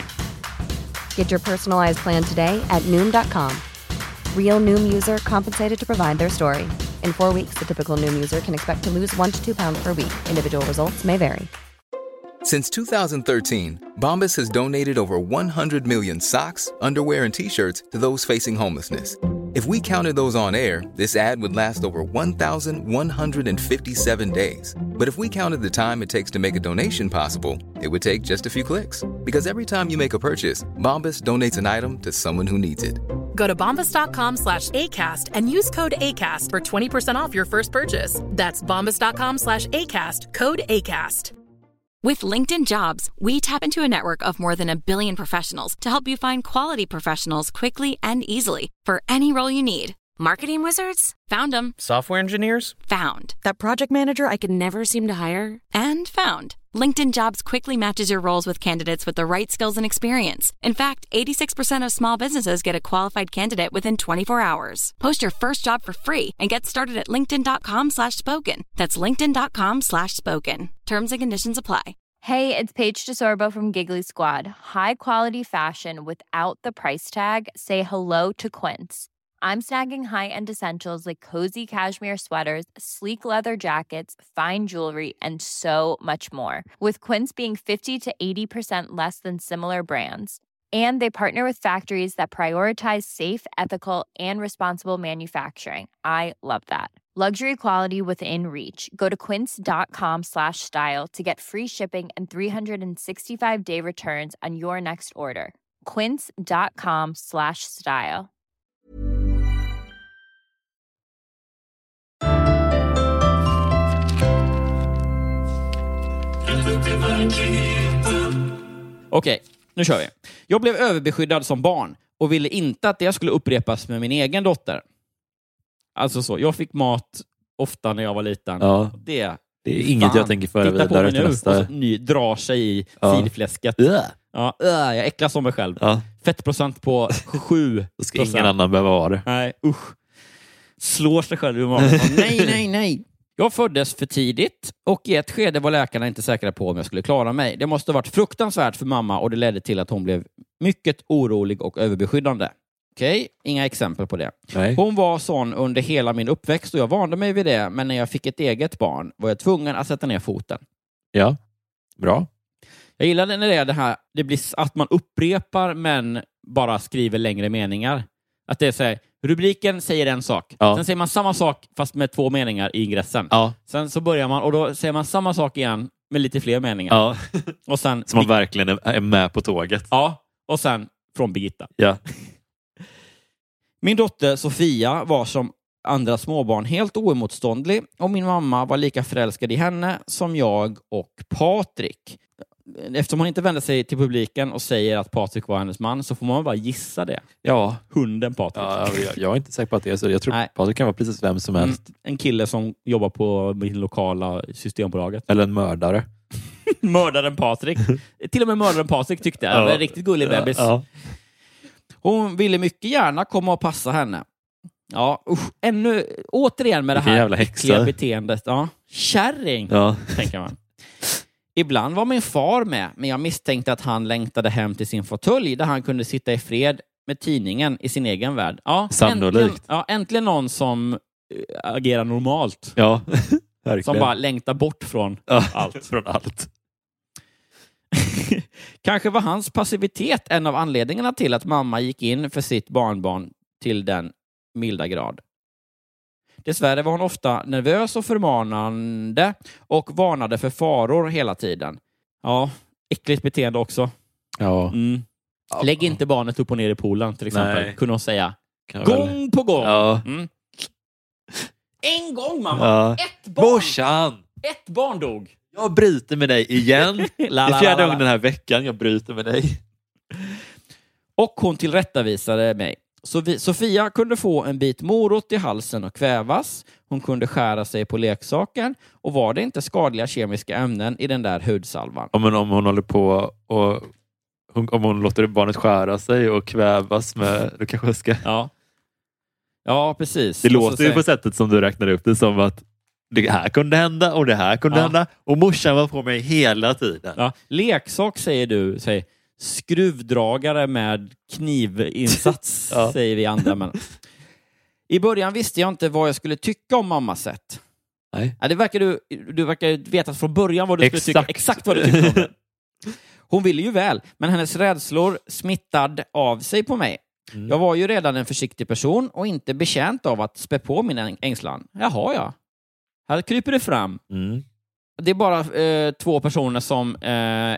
Get your personalized plan today at Noom dot com. Real Noom user compensated to provide their story. In four weeks, the typical Noom user can expect to lose one to two pounds per week. Individual results may vary. Since two thousand thirteen, Bombas has donated over one hundred million socks, underwear, and T-shirts to those facing homelessness. If we counted those on air, this ad would last over one thousand one hundred fifty-seven days. But if we counted the time it takes to make a donation possible, it would take just a few clicks. Because every time you make a purchase, Bombas donates an item to someone who needs it. Go to bombas.com slash ACAST and use code ACAST for twenty percent off your first purchase. That's bombas.com slash ACAST, code ACAST. With LinkedIn Jobs, we tap into a network of more than a billion professionals to help you find quality professionals quickly and easily for any role you need. Marketing wizards? Found them. Software engineers? Found. That project manager I could never seem to hire? And found. LinkedIn Jobs quickly matches your roles with candidates with the right skills and experience. In fact, eighty-six percent of small businesses get a qualified candidate within twenty-four hours. Post your first job for free and get started at linkedin.com slash spoken. That's linkedin.com slash spoken. Terms and conditions apply. Hey, it's Paige DeSorbo from Giggly Squad. High quality fashion without the price tag. Say hello to Quince. I'm snagging high-end essentials like cozy cashmere sweaters, sleek leather jackets, fine jewelry, and so much more. With Quince being fifty to eighty percent less than similar brands. And they partner with factories that prioritize safe, ethical, and responsible manufacturing. I love that. Luxury quality within reach. Go to quince.com slash style to get free shipping and three sixty-five day returns on your next order. Quince.com slash style. Okej, nu kör vi. Jag blev överbeskyddad som barn och ville inte att det skulle upprepas med min egen dotter. Alltså så, jag fick mat ofta när jag var liten. Ja. Det, det är inget fan. Jag tänker föra vidare. Titta på mig nu nästa... och så, ny, drar sig i ja. sidfläsket. Uh. Ja, uh, jag äcklas som mig själv. Ja. Fettprocent på sju. Då ska ingen annan behöva vara det. Nej, usch. Slår sig själv i magen. nej, nej, nej. Jag föddes för tidigt och i ett skede var läkarna inte säkra på om jag skulle klara mig. Det måste ha varit fruktansvärt för mamma och det ledde till att hon blev mycket orolig och överbeskyddande. Okej, inga exempel på det. Nej. Hon var sån under hela min uppväxt och jag vande mig vid det, men när jag fick ett eget barn var jag tvungen att sätta ner foten. Ja, bra. Jag gillade när det är det här, det blir att man upprepar men bara skriver längre meningar. Att det är så här, rubriken säger en sak. Ja. Sen säger man samma sak fast med två meningar i ingressen. Ja. Sen så börjar man och då säger man samma sak igen med lite fler meningar. Ja. Och sen, så man verkligen är med på tåget. Ja, och sen från Birgitta. Ja. Min dotter Sofia var som andra småbarn helt oemotståndlig och min mamma var lika förälskad i henne som jag och Patrik. Eftersom hon inte vänder sig till publiken och säger att Patrik var hennes man så får man bara gissa det. Ja. Hunden Patrik. Ja, jag, jag är inte säker på att det är så. Jag tror Nej. Patrik kan vara precis vem som helst. Mm, en kille som jobbar på min lokala systembolaget. Eller en mördare. Mördaren Patrik. Till och med mördaren Patrik tyckte jag. Ja. Det var en riktigt gullig bebis. Ja. Hon ville mycket gärna komma och passa henne. Ja, usch, ännu återigen med Vilken det här äckliga beteendet. Ja, kärring, ja. tänker man. Ibland var min far med, men jag misstänkte att han längtade hem till sin fåtölj där han kunde sitta i fred med tidningen i sin egen värld. Ja, sannolikt. Äntligen, ja, äntligen någon som äh, agerar normalt. Ja, som bara längtar bort från ja, allt. Från allt. Kanske var hans passivitet en av anledningarna till att mamma gick in för sitt barnbarn till den milda grad. Dessvärre var hon ofta nervös och förmanande och varnade för faror hela tiden. Ja, äckligt beteende också. Ja. Mm. Ja. Lägg inte barnet upp och ner i poolen till exempel. Nej. Kunde hon säga. Kan gång väl... på gång. Ja. Mm. En gång, mamma. Ja. Ett barn. Morsan. Ett barn dog. Jag bryter med dig igen. Det är fjärde gången den här veckan jag bryter med dig. Och hon tillrättavisade mig. Så vi, Sofia kunde få en bit morot i halsen och kvävas. Hon kunde skära sig på leksaken. Och var det inte skadliga kemiska ämnen i den där hudsalvan? Ja, men om hon håller på och hon, om hon låter barnet skära sig och kvävas med, då kanske jag ska... Ja, ja precis. Det låter ju på sättet som du räknar upp det som att det här kunde hända och det här kunde ja. hända. Och morsan var på mig hela tiden. Ja. Leksak säger du, säger skruvdragare med knivinsats ja. säger vi andra. Men i början visste jag inte vad jag skulle tycka om mammas sätt. Nej. Ja, det verkar du, du verkar veta från början vad du exakt. skulle tycka. Exakt vad du tyckte om det. Hon ville ju väl, men hennes rädslor smittade av sig på mig. Mm. Jag var ju redan en försiktig person och inte betjänt av att spä på min ängslan. Jaha, ja. Här kryper det fram. Mm. Det är bara eh, två personer som eh,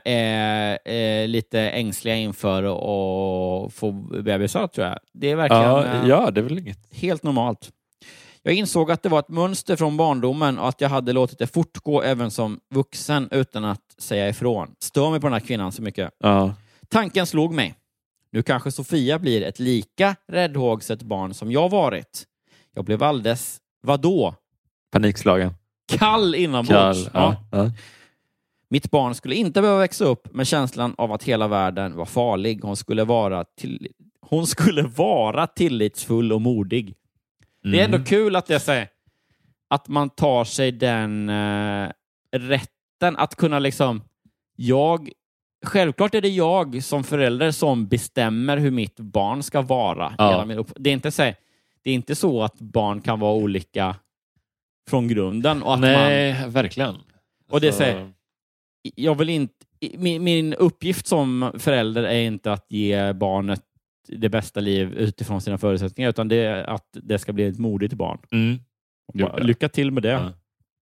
är eh, lite ängsliga inför att få bebisar, tror jag. Det är verkligen ja, eh, ja, det är väl inget. Helt normalt. Jag insåg att det var ett mönster från barndomen och att jag hade låtit det fortgå även som vuxen utan att säga ifrån. Stör mig på den här kvinnan så mycket. Ja. Tanken slog mig. Nu kanske Sofia blir ett lika räddhågset barn som jag varit. Jag blev alldeles, vadå? Panikslagen. Kall inombords. Kall, ja. Ja. Mitt barn skulle inte behöva växa upp med känslan av att hela världen var farlig. Hon skulle vara, till... Hon skulle vara tillitsfull och modig. Mm. Det är ändå kul att jag säger att man tar sig den uh, rätten att kunna liksom jag självklart är det jag som förälder som bestämmer hur mitt barn ska vara. Ja. Det är inte så det är inte så att barn kan vara olika från grunden och att nej, man, verkligen. Och det säger jag vill inte min, min uppgift som förälder är inte att ge barnet det bästa liv utifrån sina förutsättningar, utan det är att det ska bli ett modigt barn. Mm. Bara, lycka till med det. Ja.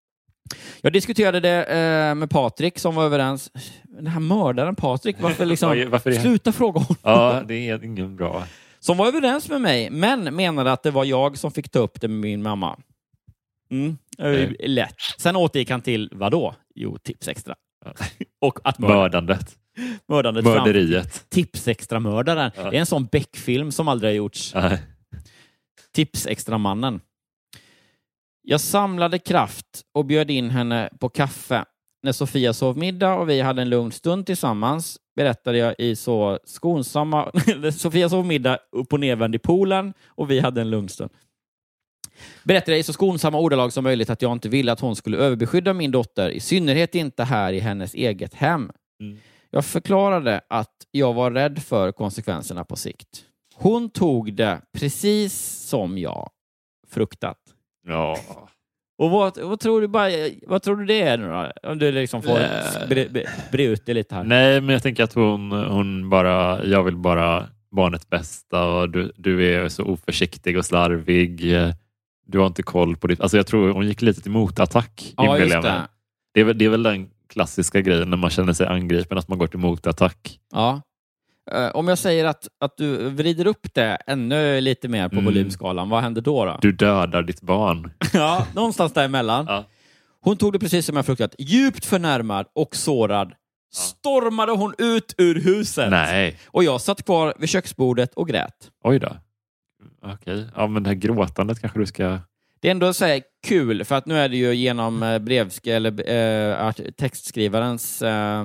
Jag diskuterade det eh, med Patrik som var överens. Den här mördaren Patrik, varför liksom varför det? Sluta fråga honom. Ja, det är ingen bra. Som var överens med mig, men menade att det var jag som fick ta upp det med min mamma. Mm, mm. Lätt. Sen återgick han till vadå? Jo, tips extra. Ja. Och att mörda. Mördandet. Mördandet Mörderiet. Fram. Tips extra mördaren. Ja. Det är en sån Beck-film som aldrig har gjorts. Ja. Tips extra mannen. Jag samlade kraft och bjöd in henne på kaffe. När Sofia sov middag och vi hade en lugn stund tillsammans berättade jag i så skonsamma... Sofia sov middag upp och nervänd i poolen och vi hade en lugn stund. Berättade jag i så skonsamma ordalag som möjligt att jag inte ville att hon skulle överbeskydda min dotter, i synnerhet inte här i hennes eget hem. Mm. Jag förklarade att jag var rädd för konsekvenserna på sikt. Hon tog det precis som jag fruktat. Ja. Och vad, vad tror du bara, vad tror du det är nu då? Om du liksom får bre, bre, bre ut det lite här. Nej, men jag tänker att hon, hon bara, jag vill bara barnets bästa och du, du är så oförsiktig och slarvig. Du har inte koll på det. Alltså jag tror hon gick lite till motattack. Ja, just det. Det är, väl, det är väl den klassiska grejen när man känner sig angripen, att man går till motattack. Ja. Uh, om jag säger att, att du vrider upp det ännu lite mer på mm. volymskalan, vad händer då då? Du dödar ditt barn. Ja, någonstans däremellan. Ja. Hon tog det precis som jag fruktat. Djupt förnärmad och sårad stormade hon ut ur huset. Nej. Och jag satt kvar vid köksbordet och grät. Oj då. Okej. Ja, men det här gråtandet kanske du ska... Det är ändå så här kul, för att nu är det ju genom eh, brevsk eller eh, textskrivarens eh,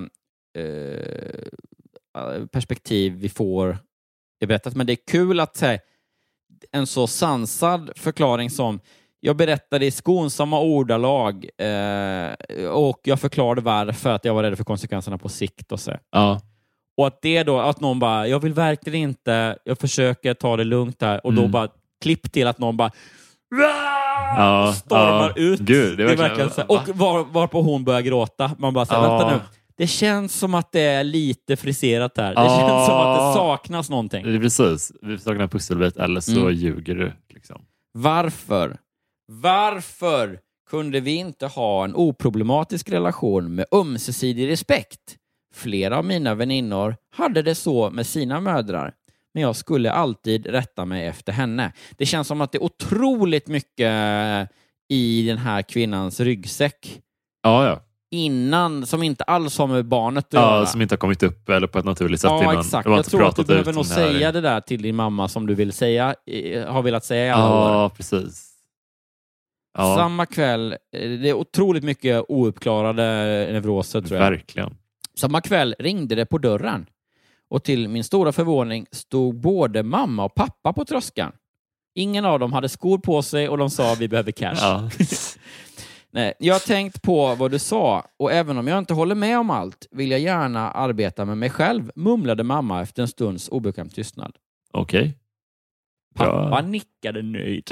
eh, perspektiv vi får det berättat. Men det är kul att säga en så sansad förklaring som jag berättade i skonsamma ordalag eh, och jag förklarade varför att jag var rädd för konsekvenserna på sikt och så. Ja. Och att det då, att någon bara, jag vill verkligen inte, jag försöker ta det lugnt här och mm. då bara klipp till att någon bara ja, stormar ja. ut. Gud, det är verkligen, det är verkligen och var, var på hon börjar gråta. Man bara säger, ja. vänta nu. Det känns som att det är lite friserat här. Det ja. känns som att det saknas någonting. Det är precis. Vi saknar pusselbit eller så mm. ljuger du. Liksom. Varför? Varför kunde vi inte ha en oproblematisk relation med ömsesidig respekt? Flera av mina väninnor hade det så med sina mödrar. Men jag skulle alltid rätta mig efter henne. Det känns som att det är otroligt mycket i den här kvinnans ryggsäck. Ja, ja. Innan, som inte alls har med barnet att ja, göra. Som inte har kommit upp eller på ett naturligt sätt ja, innan. Ja, exakt. Jag tror att du behöver nog här. säga det där till din mamma som du vill säga, har velat säga i alla ja, år. Precis. Ja. Samma kväll, det är otroligt mycket ouppklarade neuroser, tror jag. Verkligen. Samma kväll ringde det på dörren. Och till min stora förvåning stod både mamma och pappa på tröskan. Ingen av dem hade skor på sig och de sa vi behöver cash. Ja. Nej, jag har tänkt på vad du sa och även om jag inte håller med om allt vill jag gärna arbeta med mig själv, mumlade mamma efter en stunds obekväm tystnad. Okej. Okay. Pappa ja. nickade nöjd.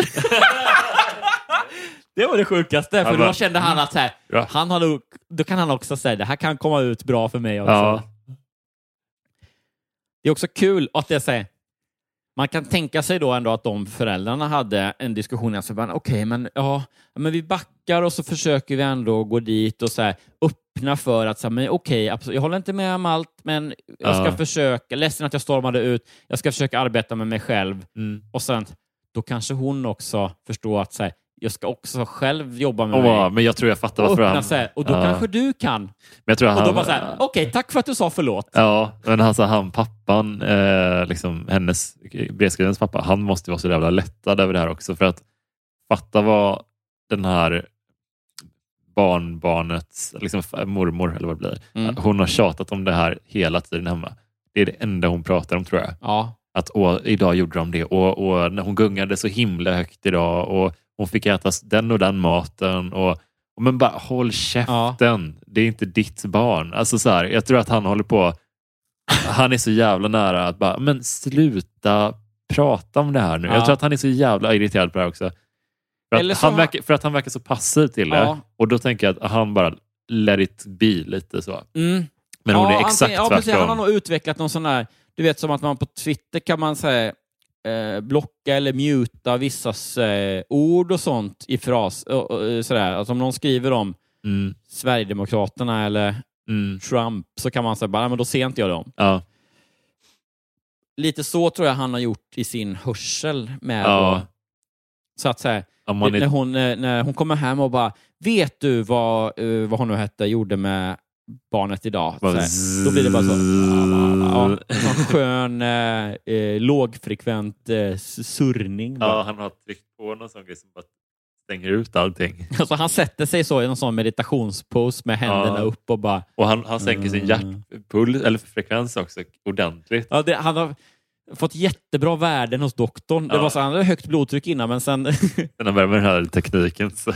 Det var det sjukaste, för då kände han att så här, ja. han hade, då kan han också säga det här kan komma ut bra för mig också. Ja. Det är också kul att det säger man kan tänka sig då ändå att de föräldrarna hade en diskussion alltså, okej, okay, men ja, men vi backar och så försöker vi ändå gå dit och så här, öppna för att så här, men okej, okay, jag håller inte med om allt, men jag ska ja. försöka, ledsen att jag stormade ut, jag ska försöka arbeta med mig själv. Mm. Och sen, då kanske hon också förstår att så här, jag ska också själv jobba med oh, mig. Men jag tror jag fattar varför han... Sig, och då ja. kanske du kan. Men jag tror och han... då bara så här, okej, okay, tack för att du sa förlåt. Ja, men alltså han, pappan, eh, liksom hennes brevskrivarens pappa, han måste vara så jävla lättad över det här också. För att fatta vad den här barnbarnets, liksom mormor eller vad det blir. Mm. Hon har tjatat om det här hela tiden hemma. Det är det enda hon pratar om, tror jag. Ja. Att åh, idag gjorde de det. Och, och när hon gungade så himla högt idag och hon fick äta den och den maten och, och men bara håll käften. Ja. Det är inte ditt barn. Alltså så här, jag tror att han håller på, han är så jävla nära att bara, men sluta prata om det här nu. Ja. Jag tror att han är så jävla irriterad på det här också. För att, han, han verkar, för att han verkar så passiv till det. Ja. Och då tänker jag att han bara let it be lite så. Mm. Men hon ja, är exakt ja, tvärtom. Han har nog utvecklat någon sån här, du vet som att man på Twitter kan man säga Eh, blocka eller muta vissas eh, ord och sånt i fras och, och, sådär. Alltså om någon skriver om mm. Sverigedemokraterna eller mm. Trump så kan man säga bara, men då ser inte jag dem. Ja. Lite så tror jag han har gjort i sin hörsel med ja. och, så att säga ja, när, är... hon, när hon kommer hem och bara, vet du vad, uh, vad hon nu hette gjorde med barnet idag. Så här, då blir det bara så ja, en skön eh, eh, lågfrekvent eh, surrning. Bara. Ja, han har tryckt på någon sån grej som bara stänger ut allting. Alltså han sätter sig så i en sån meditationspose med händerna ja. upp och bara... Och han, han sänker sin hjärtpuls eller frekvens också ordentligt. Ja, det, han har fått jättebra värden hos doktorn. Ja. Det var så, han hade högt blodtryck innan, men sen... Sen han började med den här tekniken så...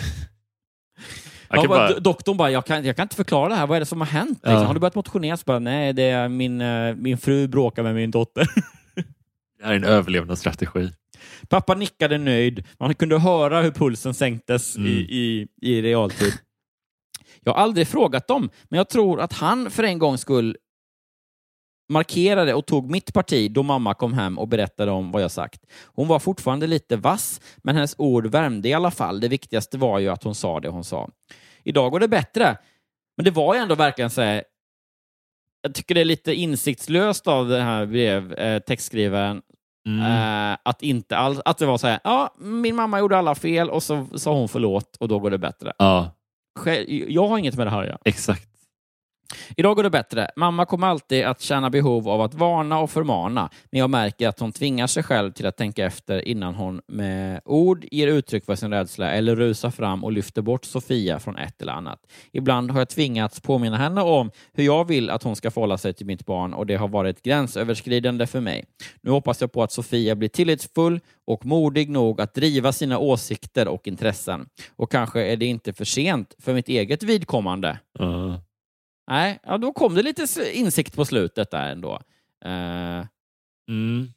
Ja, bara... Doktorn bara, jag kan, jag kan inte förklara det här. Vad är det som har hänt? Ja. Liksom, har du börjat motionera? Så bara, nej, det är min, min fru bråkar med min dotter. Det här är en överlevnadsstrategi. Pappa nickade nöjd. Man kunde höra hur pulsen sänktes mm. i, i, i realtid. Jag har aldrig frågat dem, men jag tror att han för en gång skulle markerade och tog mitt parti då mamma kom hem och berättade om vad jag sagt. Hon var fortfarande lite vass, men hennes ord värmde i alla fall. Det viktigaste var ju att hon sa det hon sa. Idag går det bättre, men det var ju ändå verkligen så här, jag tycker det är lite insiktslöst av den här brev, eh, textskrivaren mm. eh, att inte all, att det var så här, ja, min mamma gjorde alla fel och så sa hon förlåt och då går det bättre. Ja. Jag har inget med det här, ja. Exakt. Idag går det bättre. Mamma kommer alltid att känna behov av att varna och förmana, men jag märker att hon tvingar sig själv till att tänka efter innan hon med ord ger uttryck för sin rädsla eller rusar fram och lyfter bort Sofia från ett eller annat. Ibland har jag tvingats påminna henne om hur jag vill att hon ska förhålla sig till mitt barn och det har varit gränsöverskridande för mig. Nu hoppas jag på att Sofia blir tillitsfull och modig nog att driva sina åsikter och intressen. Och kanske är det inte för sent för mitt eget vidkommande. Uh. Nej, ja, då kom det lite insikt på slutet där ändå. Uh... Mm.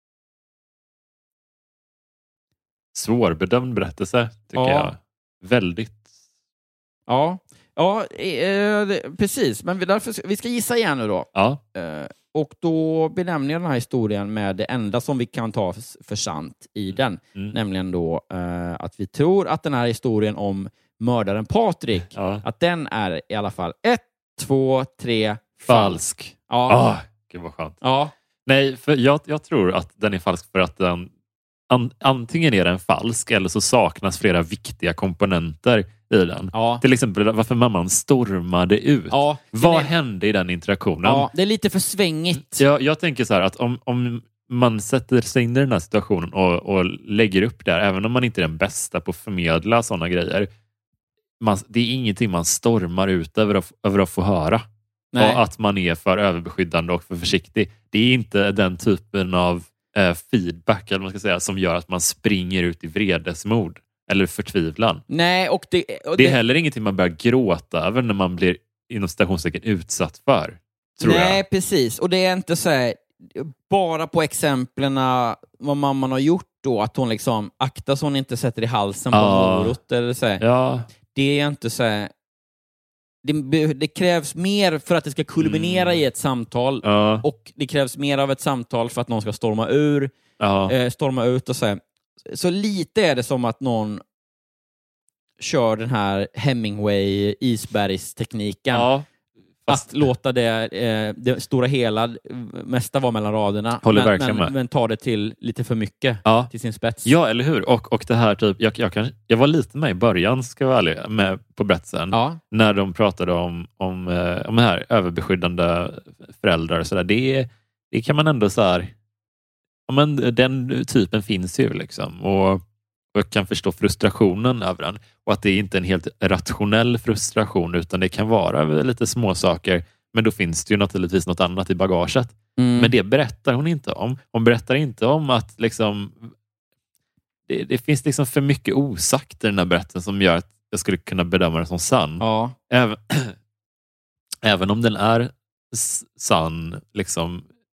Svårbedömd berättelse, tycker ja. jag. Väldigt. Ja, ja eh, det, precis. Men vi, därför, vi ska gissa igen nu då. Ja. Uh, och då benämner jag den här historien med det enda som vi kan ta för, för sant i den. Mm. Nämligen då uh, att vi tror att den här historien om mördaren Patrik, ja. att den är i alla fall ett två, tre, Falsk. Ja. Ah, gud vad skönt. Ja. Nej, för jag, jag tror att den är falsk för att den an, antingen är den falsk eller så saknas flera viktiga komponenter i den. Ja. Till exempel varför mamman stormade ut. Ja, Vad är... hände i den interaktionen? Ja, det är lite för svängigt. Jag, jag tänker så här att om, om man sätter sig in i den här situationen och, och lägger upp där, även om man inte är den bästa på att förmedla sådana grejer, man, det är ingenting man stormar ut över att, över att få höra. Nej. Och att man är för överbeskyddande och för försiktig. Det är inte den typen av eh, feedback eller man ska säga, som gör att man springer ut i vredesmod eller förtvivlan. Nej, och det, och det är det... heller ingenting man börjar gråta över när man blir inom citationstecken utsatt för. Tror Nej, jag. precis. Och det är inte så här, bara på exemplen vad mamman har gjort då, att hon liksom aktar så hon inte sätter i halsen på Ja. morot eller så här. Ja. Det är inte så här, det, det krävs mer för att det ska kulminera Mm. i ett samtal. Ja. Och det krävs mer av ett samtal för att någon ska storma ur Ja. eh, storma ut och så här. Så lite är det som att någon kör den här Hemingway isbergstekniken. Ja. Att låta det, eh, det stora hela mesta vara mellan raderna. Håller men, verkligen men, med. men tar det till lite för mycket. Ja. Till sin spets. Ja, eller hur? Och, och det här typ, jag, jag, kan, jag var lite med i början, ska jag vara ärlig, med på berättelsen. Ja. När de pratade om, om, eh, om det här överbeskyddande föräldrar och sådär. Det, det kan man ändå så här, ja, men den typen finns ju liksom. Och, och jag kan förstå frustrationen över den. Och att det är inte en helt rationell frustration, utan det kan vara lite små saker. Men då finns det ju naturligtvis något annat i bagaget. Mm. Men det berättar hon inte om. Hon berättar inte om att liksom, det, det finns liksom för mycket osagt i den här berättelsen som gör att jag skulle kunna bedöma den som sann. Ja. Även, även om den är s- sann, liksom,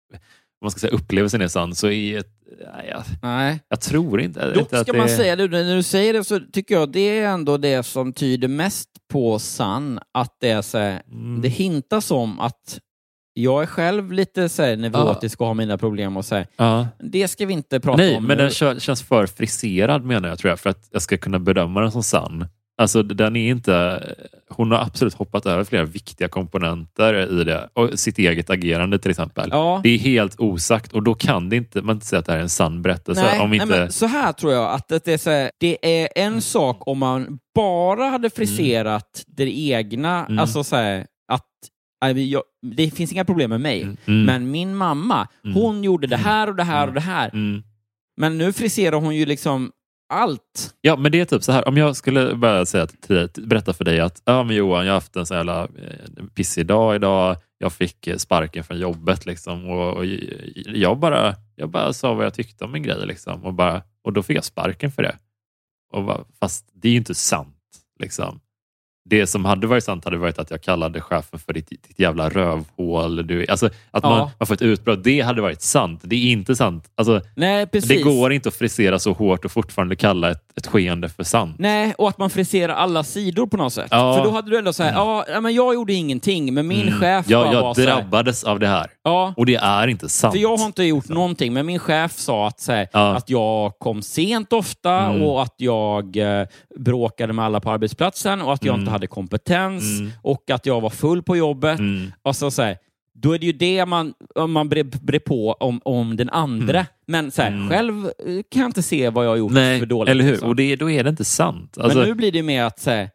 om man ska säga upplevelsen är sann, så är ett, nej, jag, Nej. jag tror inte, Dock inte att ska det man är... säga det, när du säger det så tycker jag det är ändå det som tyder mest på sann, att det är så här, Mm. det hintas om att jag är själv lite så här neurotisk och har mina problem och så här. Ja. Det ska vi inte prata Nej, om men nu. den kö- känns för friserad, menar jag, tror jag, för att jag ska kunna bedöma den som sann. Alltså den är inte, hon har absolut hoppat över flera viktiga komponenter i det, och sitt eget agerande till exempel. Ja. Det är helt osagt, och då kan det inte, man inte säga att det här är en sann berättelse. Nej, om inte... nej, men så här tror jag att det är, så här, det är en sak om man bara hade friserat det egna, Mm. alltså så här, att nej, jag, det finns inga problem med mig, Mm. men min mamma, Mm. hon gjorde det här och det här och det här. Mm. Men nu friserar hon ju liksom allt. Ja, men det är typ så här, om jag skulle bara säga till dig, berätta för dig att ja, men Johan, jag har haft en så jävla eh, pissig dag idag, jag fick eh, sparken från jobbet liksom, och, och jag bara jag bara sa vad jag tyckte om en grej liksom, och, bara, och då fick jag sparken för det. Och bara, fast det är ju inte sant liksom. Det som hade varit sant hade varit att jag kallade chefen för ditt, ditt jävla rövhål. Du, alltså, att man, Ja. man får ett utbrott, det hade varit sant. Det är inte sant. Alltså, Nej, precis. det går inte att frisera så hårt och fortfarande kalla ett, ett skeende för sant. Nej, och att man friserar alla sidor på något sätt. Ja. För då hade du ändå så här, ja, ja, men jag gjorde ingenting, men min Mm. chef Ja, bara jag var så här, drabbades av det här. Ja. Och det är inte sant. För jag har inte gjort någonting, men min chef sa att, så här, Ja. att jag kom sent ofta Mm. och att jag eh, bråkade med alla på arbetsplatsen och att jag Mm. inte hade kompetens Mm. och att jag var full på jobbet. Mm. Och så, så här, då är det ju det man, man bre, bre på om, om den andra. Mm. Men så här, Mm. själv eh, kan jag inte se vad jag har gjort Nej, för dåligt. eller hur? liksom. Och det, då är det inte sant. Alltså, Men nu blir det med att säga,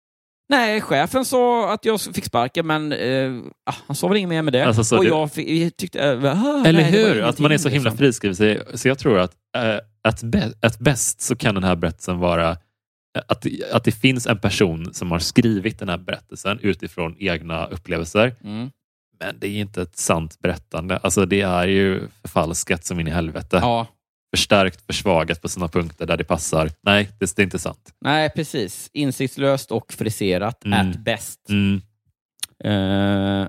nej, chefen sa att jag fick sparken, men eh, ah, han sa väl inget mer med det. Alltså, så och det- jag fick, tyckte, äh, ah, eller nej, det var hur? Att man är så ingenting, himla liksom. friskriven. Så, så jag tror att äh, att, bä, att bäst så kan den här berättelsen vara äh, att, att det finns en person som har skrivit den här berättelsen utifrån egna upplevelser. Mm. Men det är inte ett sant berättande. Alltså det är ju förfalskat som in i helvete. Ja. Förstärkt, försvagat på sina punkter där det passar. Nej, det, det är inte sant. Nej, precis. Insiktslöst och friserat Mm. at best. Mm. Eh,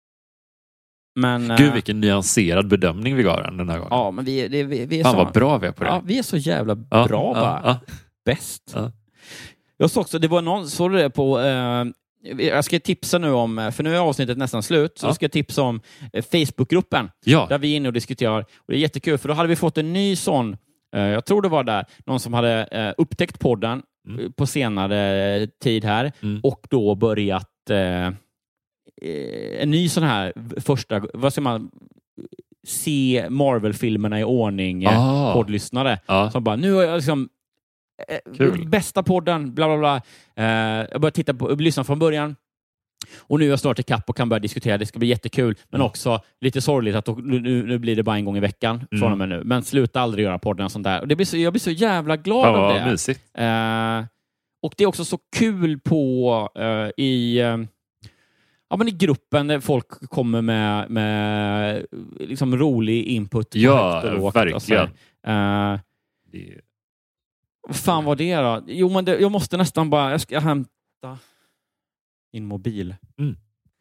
men... eh, Gud, vilken nyanserad bedömning vi gav den den här gången. Ja, men vi, det, vi, vi är Fan så... vad bra vi är på det. Ja, vi är så jävla Ja, bra, ja, va? ja. Bäst. Ja. Jag såg också, det var någon, såg du det på... Eh, jag ska tipsa nu om, för nu är avsnittet nästan slut, så Ja. jag ska tipsa om eh, Facebookgruppen. Ja. Där vi är inne och diskuterar. Och det är jättekul, för då hade vi fått en ny sån, eh, jag tror det var där, någon som hade eh, upptäckt podden Mm. på senare tid här Mm. och då börjat eh, eh, en ny sån här första, vad ska man se Marvel-filmerna i ordning Ah. poddlyssnare Ja. som bara, nu har jag liksom eh, Kul. bästa podden, bla bla bla. Eh, jag börjar titta på, lyssna från början. Och nu är jag snart i kapp och kan börja diskutera. Det ska bli jättekul. Men Mm. också lite sorgligt att då, nu, nu blir det bara en gång i veckan Mm. från och med nu. Men sluta aldrig göra podden och sånt där. Och det blir så, jag blir så jävla glad Fan, av vad det. mysigt. Eh, och det är också så kul på eh, i, eh, ja, men i gruppen där folk kommer med, med liksom rolig input. på Ja, högt och lågt. verkligen. Och så här. Eh, Det... vad fan var det då? Jo, men det, jag måste nästan bara... Jag ska hämta min mobil. Mm.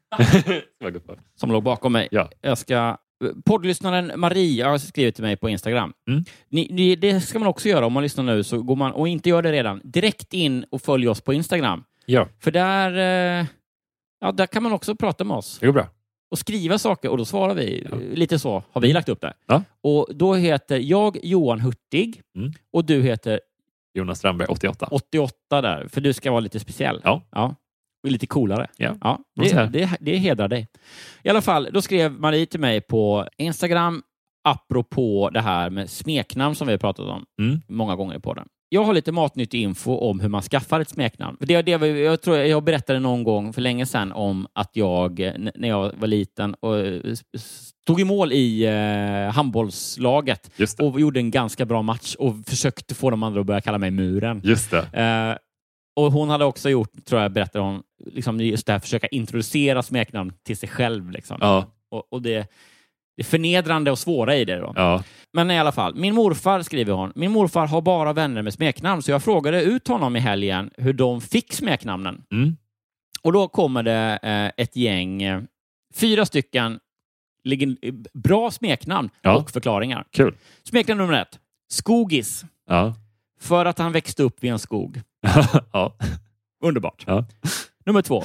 Vad gott. Som låg bakom mig. Ja. Jag ska... Poddlyssnaren Marie har skrivit till mig på Instagram. Mm. Ni, ni, det ska man också göra om man lyssnar nu. Så går man, och inte gör det redan, direkt in och följ oss på Instagram. Ja, För där, eh, ja, där kan man också prata med oss. det går bra. Och skriva saker och då svarar vi. Ja. Lite så har vi lagt upp det. Ja. Och då heter jag Johan Hurtig. Mm. Och du heter Jonas Strandberg, åttioåtta. åttioåtta där. För du ska vara lite speciell. Ja. Ja. Och lite coolare. Ja. Ja, Och så det, här. det, det hedrar dig. I alla fall, då skrev Marie till mig på Instagram apropå det här med smeknamn som vi har pratat om Mm. många gånger på den. Jag har lite matnyttig info om hur man skaffar ett smeknamn. För det, det, jag tror jag berättade någon gång för länge sedan om att jag, n- när jag var liten, och s- stod i mål i eh, handbollslaget Just det. och gjorde en ganska bra match och försökte få de andra att börja kalla mig Muren. Just det. Eh, och hon hade också gjort, tror jag berättade hon, liksom just det här försöka introducera smeknamn till sig själv. Liksom. Ja. Och, och det, det är förnedrande och svåra i det då. Ja. Men i alla fall, min morfar, skriver hon, min morfar har bara vänner med smeknamn, så jag frågade ut honom i helgen hur de fick smeknamnen. Mm. Och då kommer det eh, ett gäng, eh, fyra stycken ligger, bra smeknamn Ja. och förklaringar. Kul. Smeknamn nummer ett, Skogis. Ja. För att han växte upp vid en skog. Ja. Underbart. Ja. Nummer två,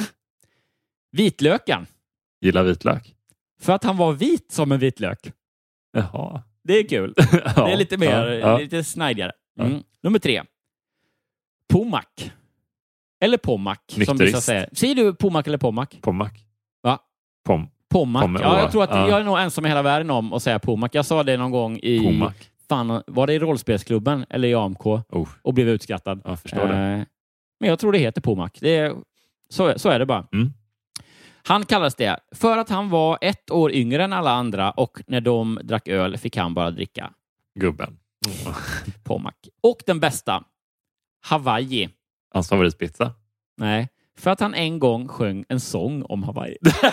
Vitlöken. Gillar vitlök. För att han var vit som en vitlök. Jaha. Det är kul. Ja. Det är lite mer, Ja. Ja. lite snajdigare. Ja. Mm. Nummer tre, Pomac. Eller Pomac, som Nykterist. vissa säger. Säger du Pomac eller Pomac? Pomac. Va? Pom. Pomac. Pom- Ja, jag tror att ja. jag är nog ensam i hela världen om att säga Pomac. Jag sa det någon gång i... Pomac. Fan, var det i rollspelsklubben eller i A M K? Oh. Och blev utskrattad. Jag förstår det. Eh, Men jag tror det heter Pomac. Det är, så, så är det bara. Mm. Han kallas det för att han var ett år yngre än alla andra och när de drack öl fick han bara dricka Gubben. Mm. Pomac. Och den bästa, Hawaii. Hans favoritpizza. Nej, för att han en gång sjöng en sång om Hawaii.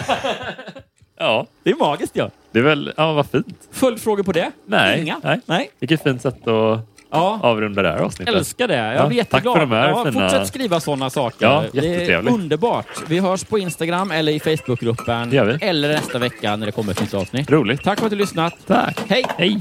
Ja. Det är magiskt, ja. Det är väl, ja vad fint. Följdfrågor på det? Nej. Inga? Nej. Nej. Vilket fint sätt att Ja. avrunda det här avsnittet. Älskar det. Jag Ja, blir tack jätteglad. för de här ja, fina- Fortsätt skriva sådana saker. Ja, det är jättetrevligt. underbart. Vi hörs på Instagram eller i Facebookgruppen. Det gör vi. Eller nästa vecka när det kommer ett nytt avsnitt. Roligt. Tack för att du lyssnat. Tack. Hej! Hej.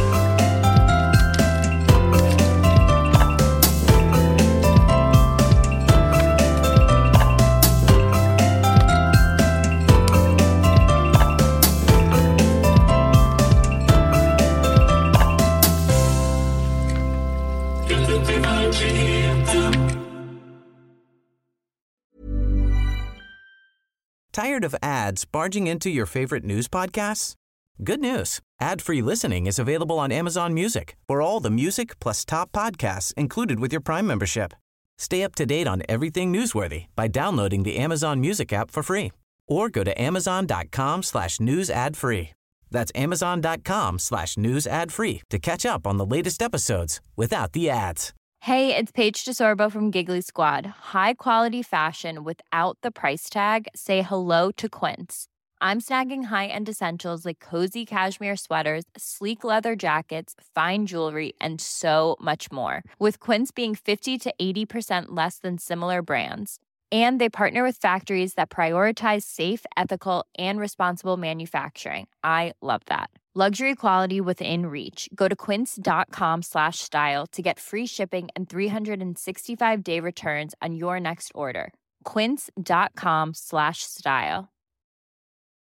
Tired of ads barging into your favorite news podcasts? Good news. Ad-free listening is available on Amazon Music for all the music plus top podcasts included with your Prime membership. Stay up to date on everything newsworthy by downloading the Amazon Music app for free or go to amazon.com slash news ad free. That's amazon.com slash news ad free to catch up on the latest episodes without the ads. Hey, it's Paige DeSorbo from Giggly Squad. High quality fashion without the price tag. Say hello to Quince. I'm snagging high-end essentials like cozy cashmere sweaters, sleek leather jackets, fine jewelry, and so much more. With Quince being fifty to eighty percent less than similar brands. And they partner with factories that prioritize safe, ethical, and responsible manufacturing. I love that. Luxury quality within reach. Go to quince.com slash style to get free shipping and three sixty-five day returns on your next order. Quince.com slash style.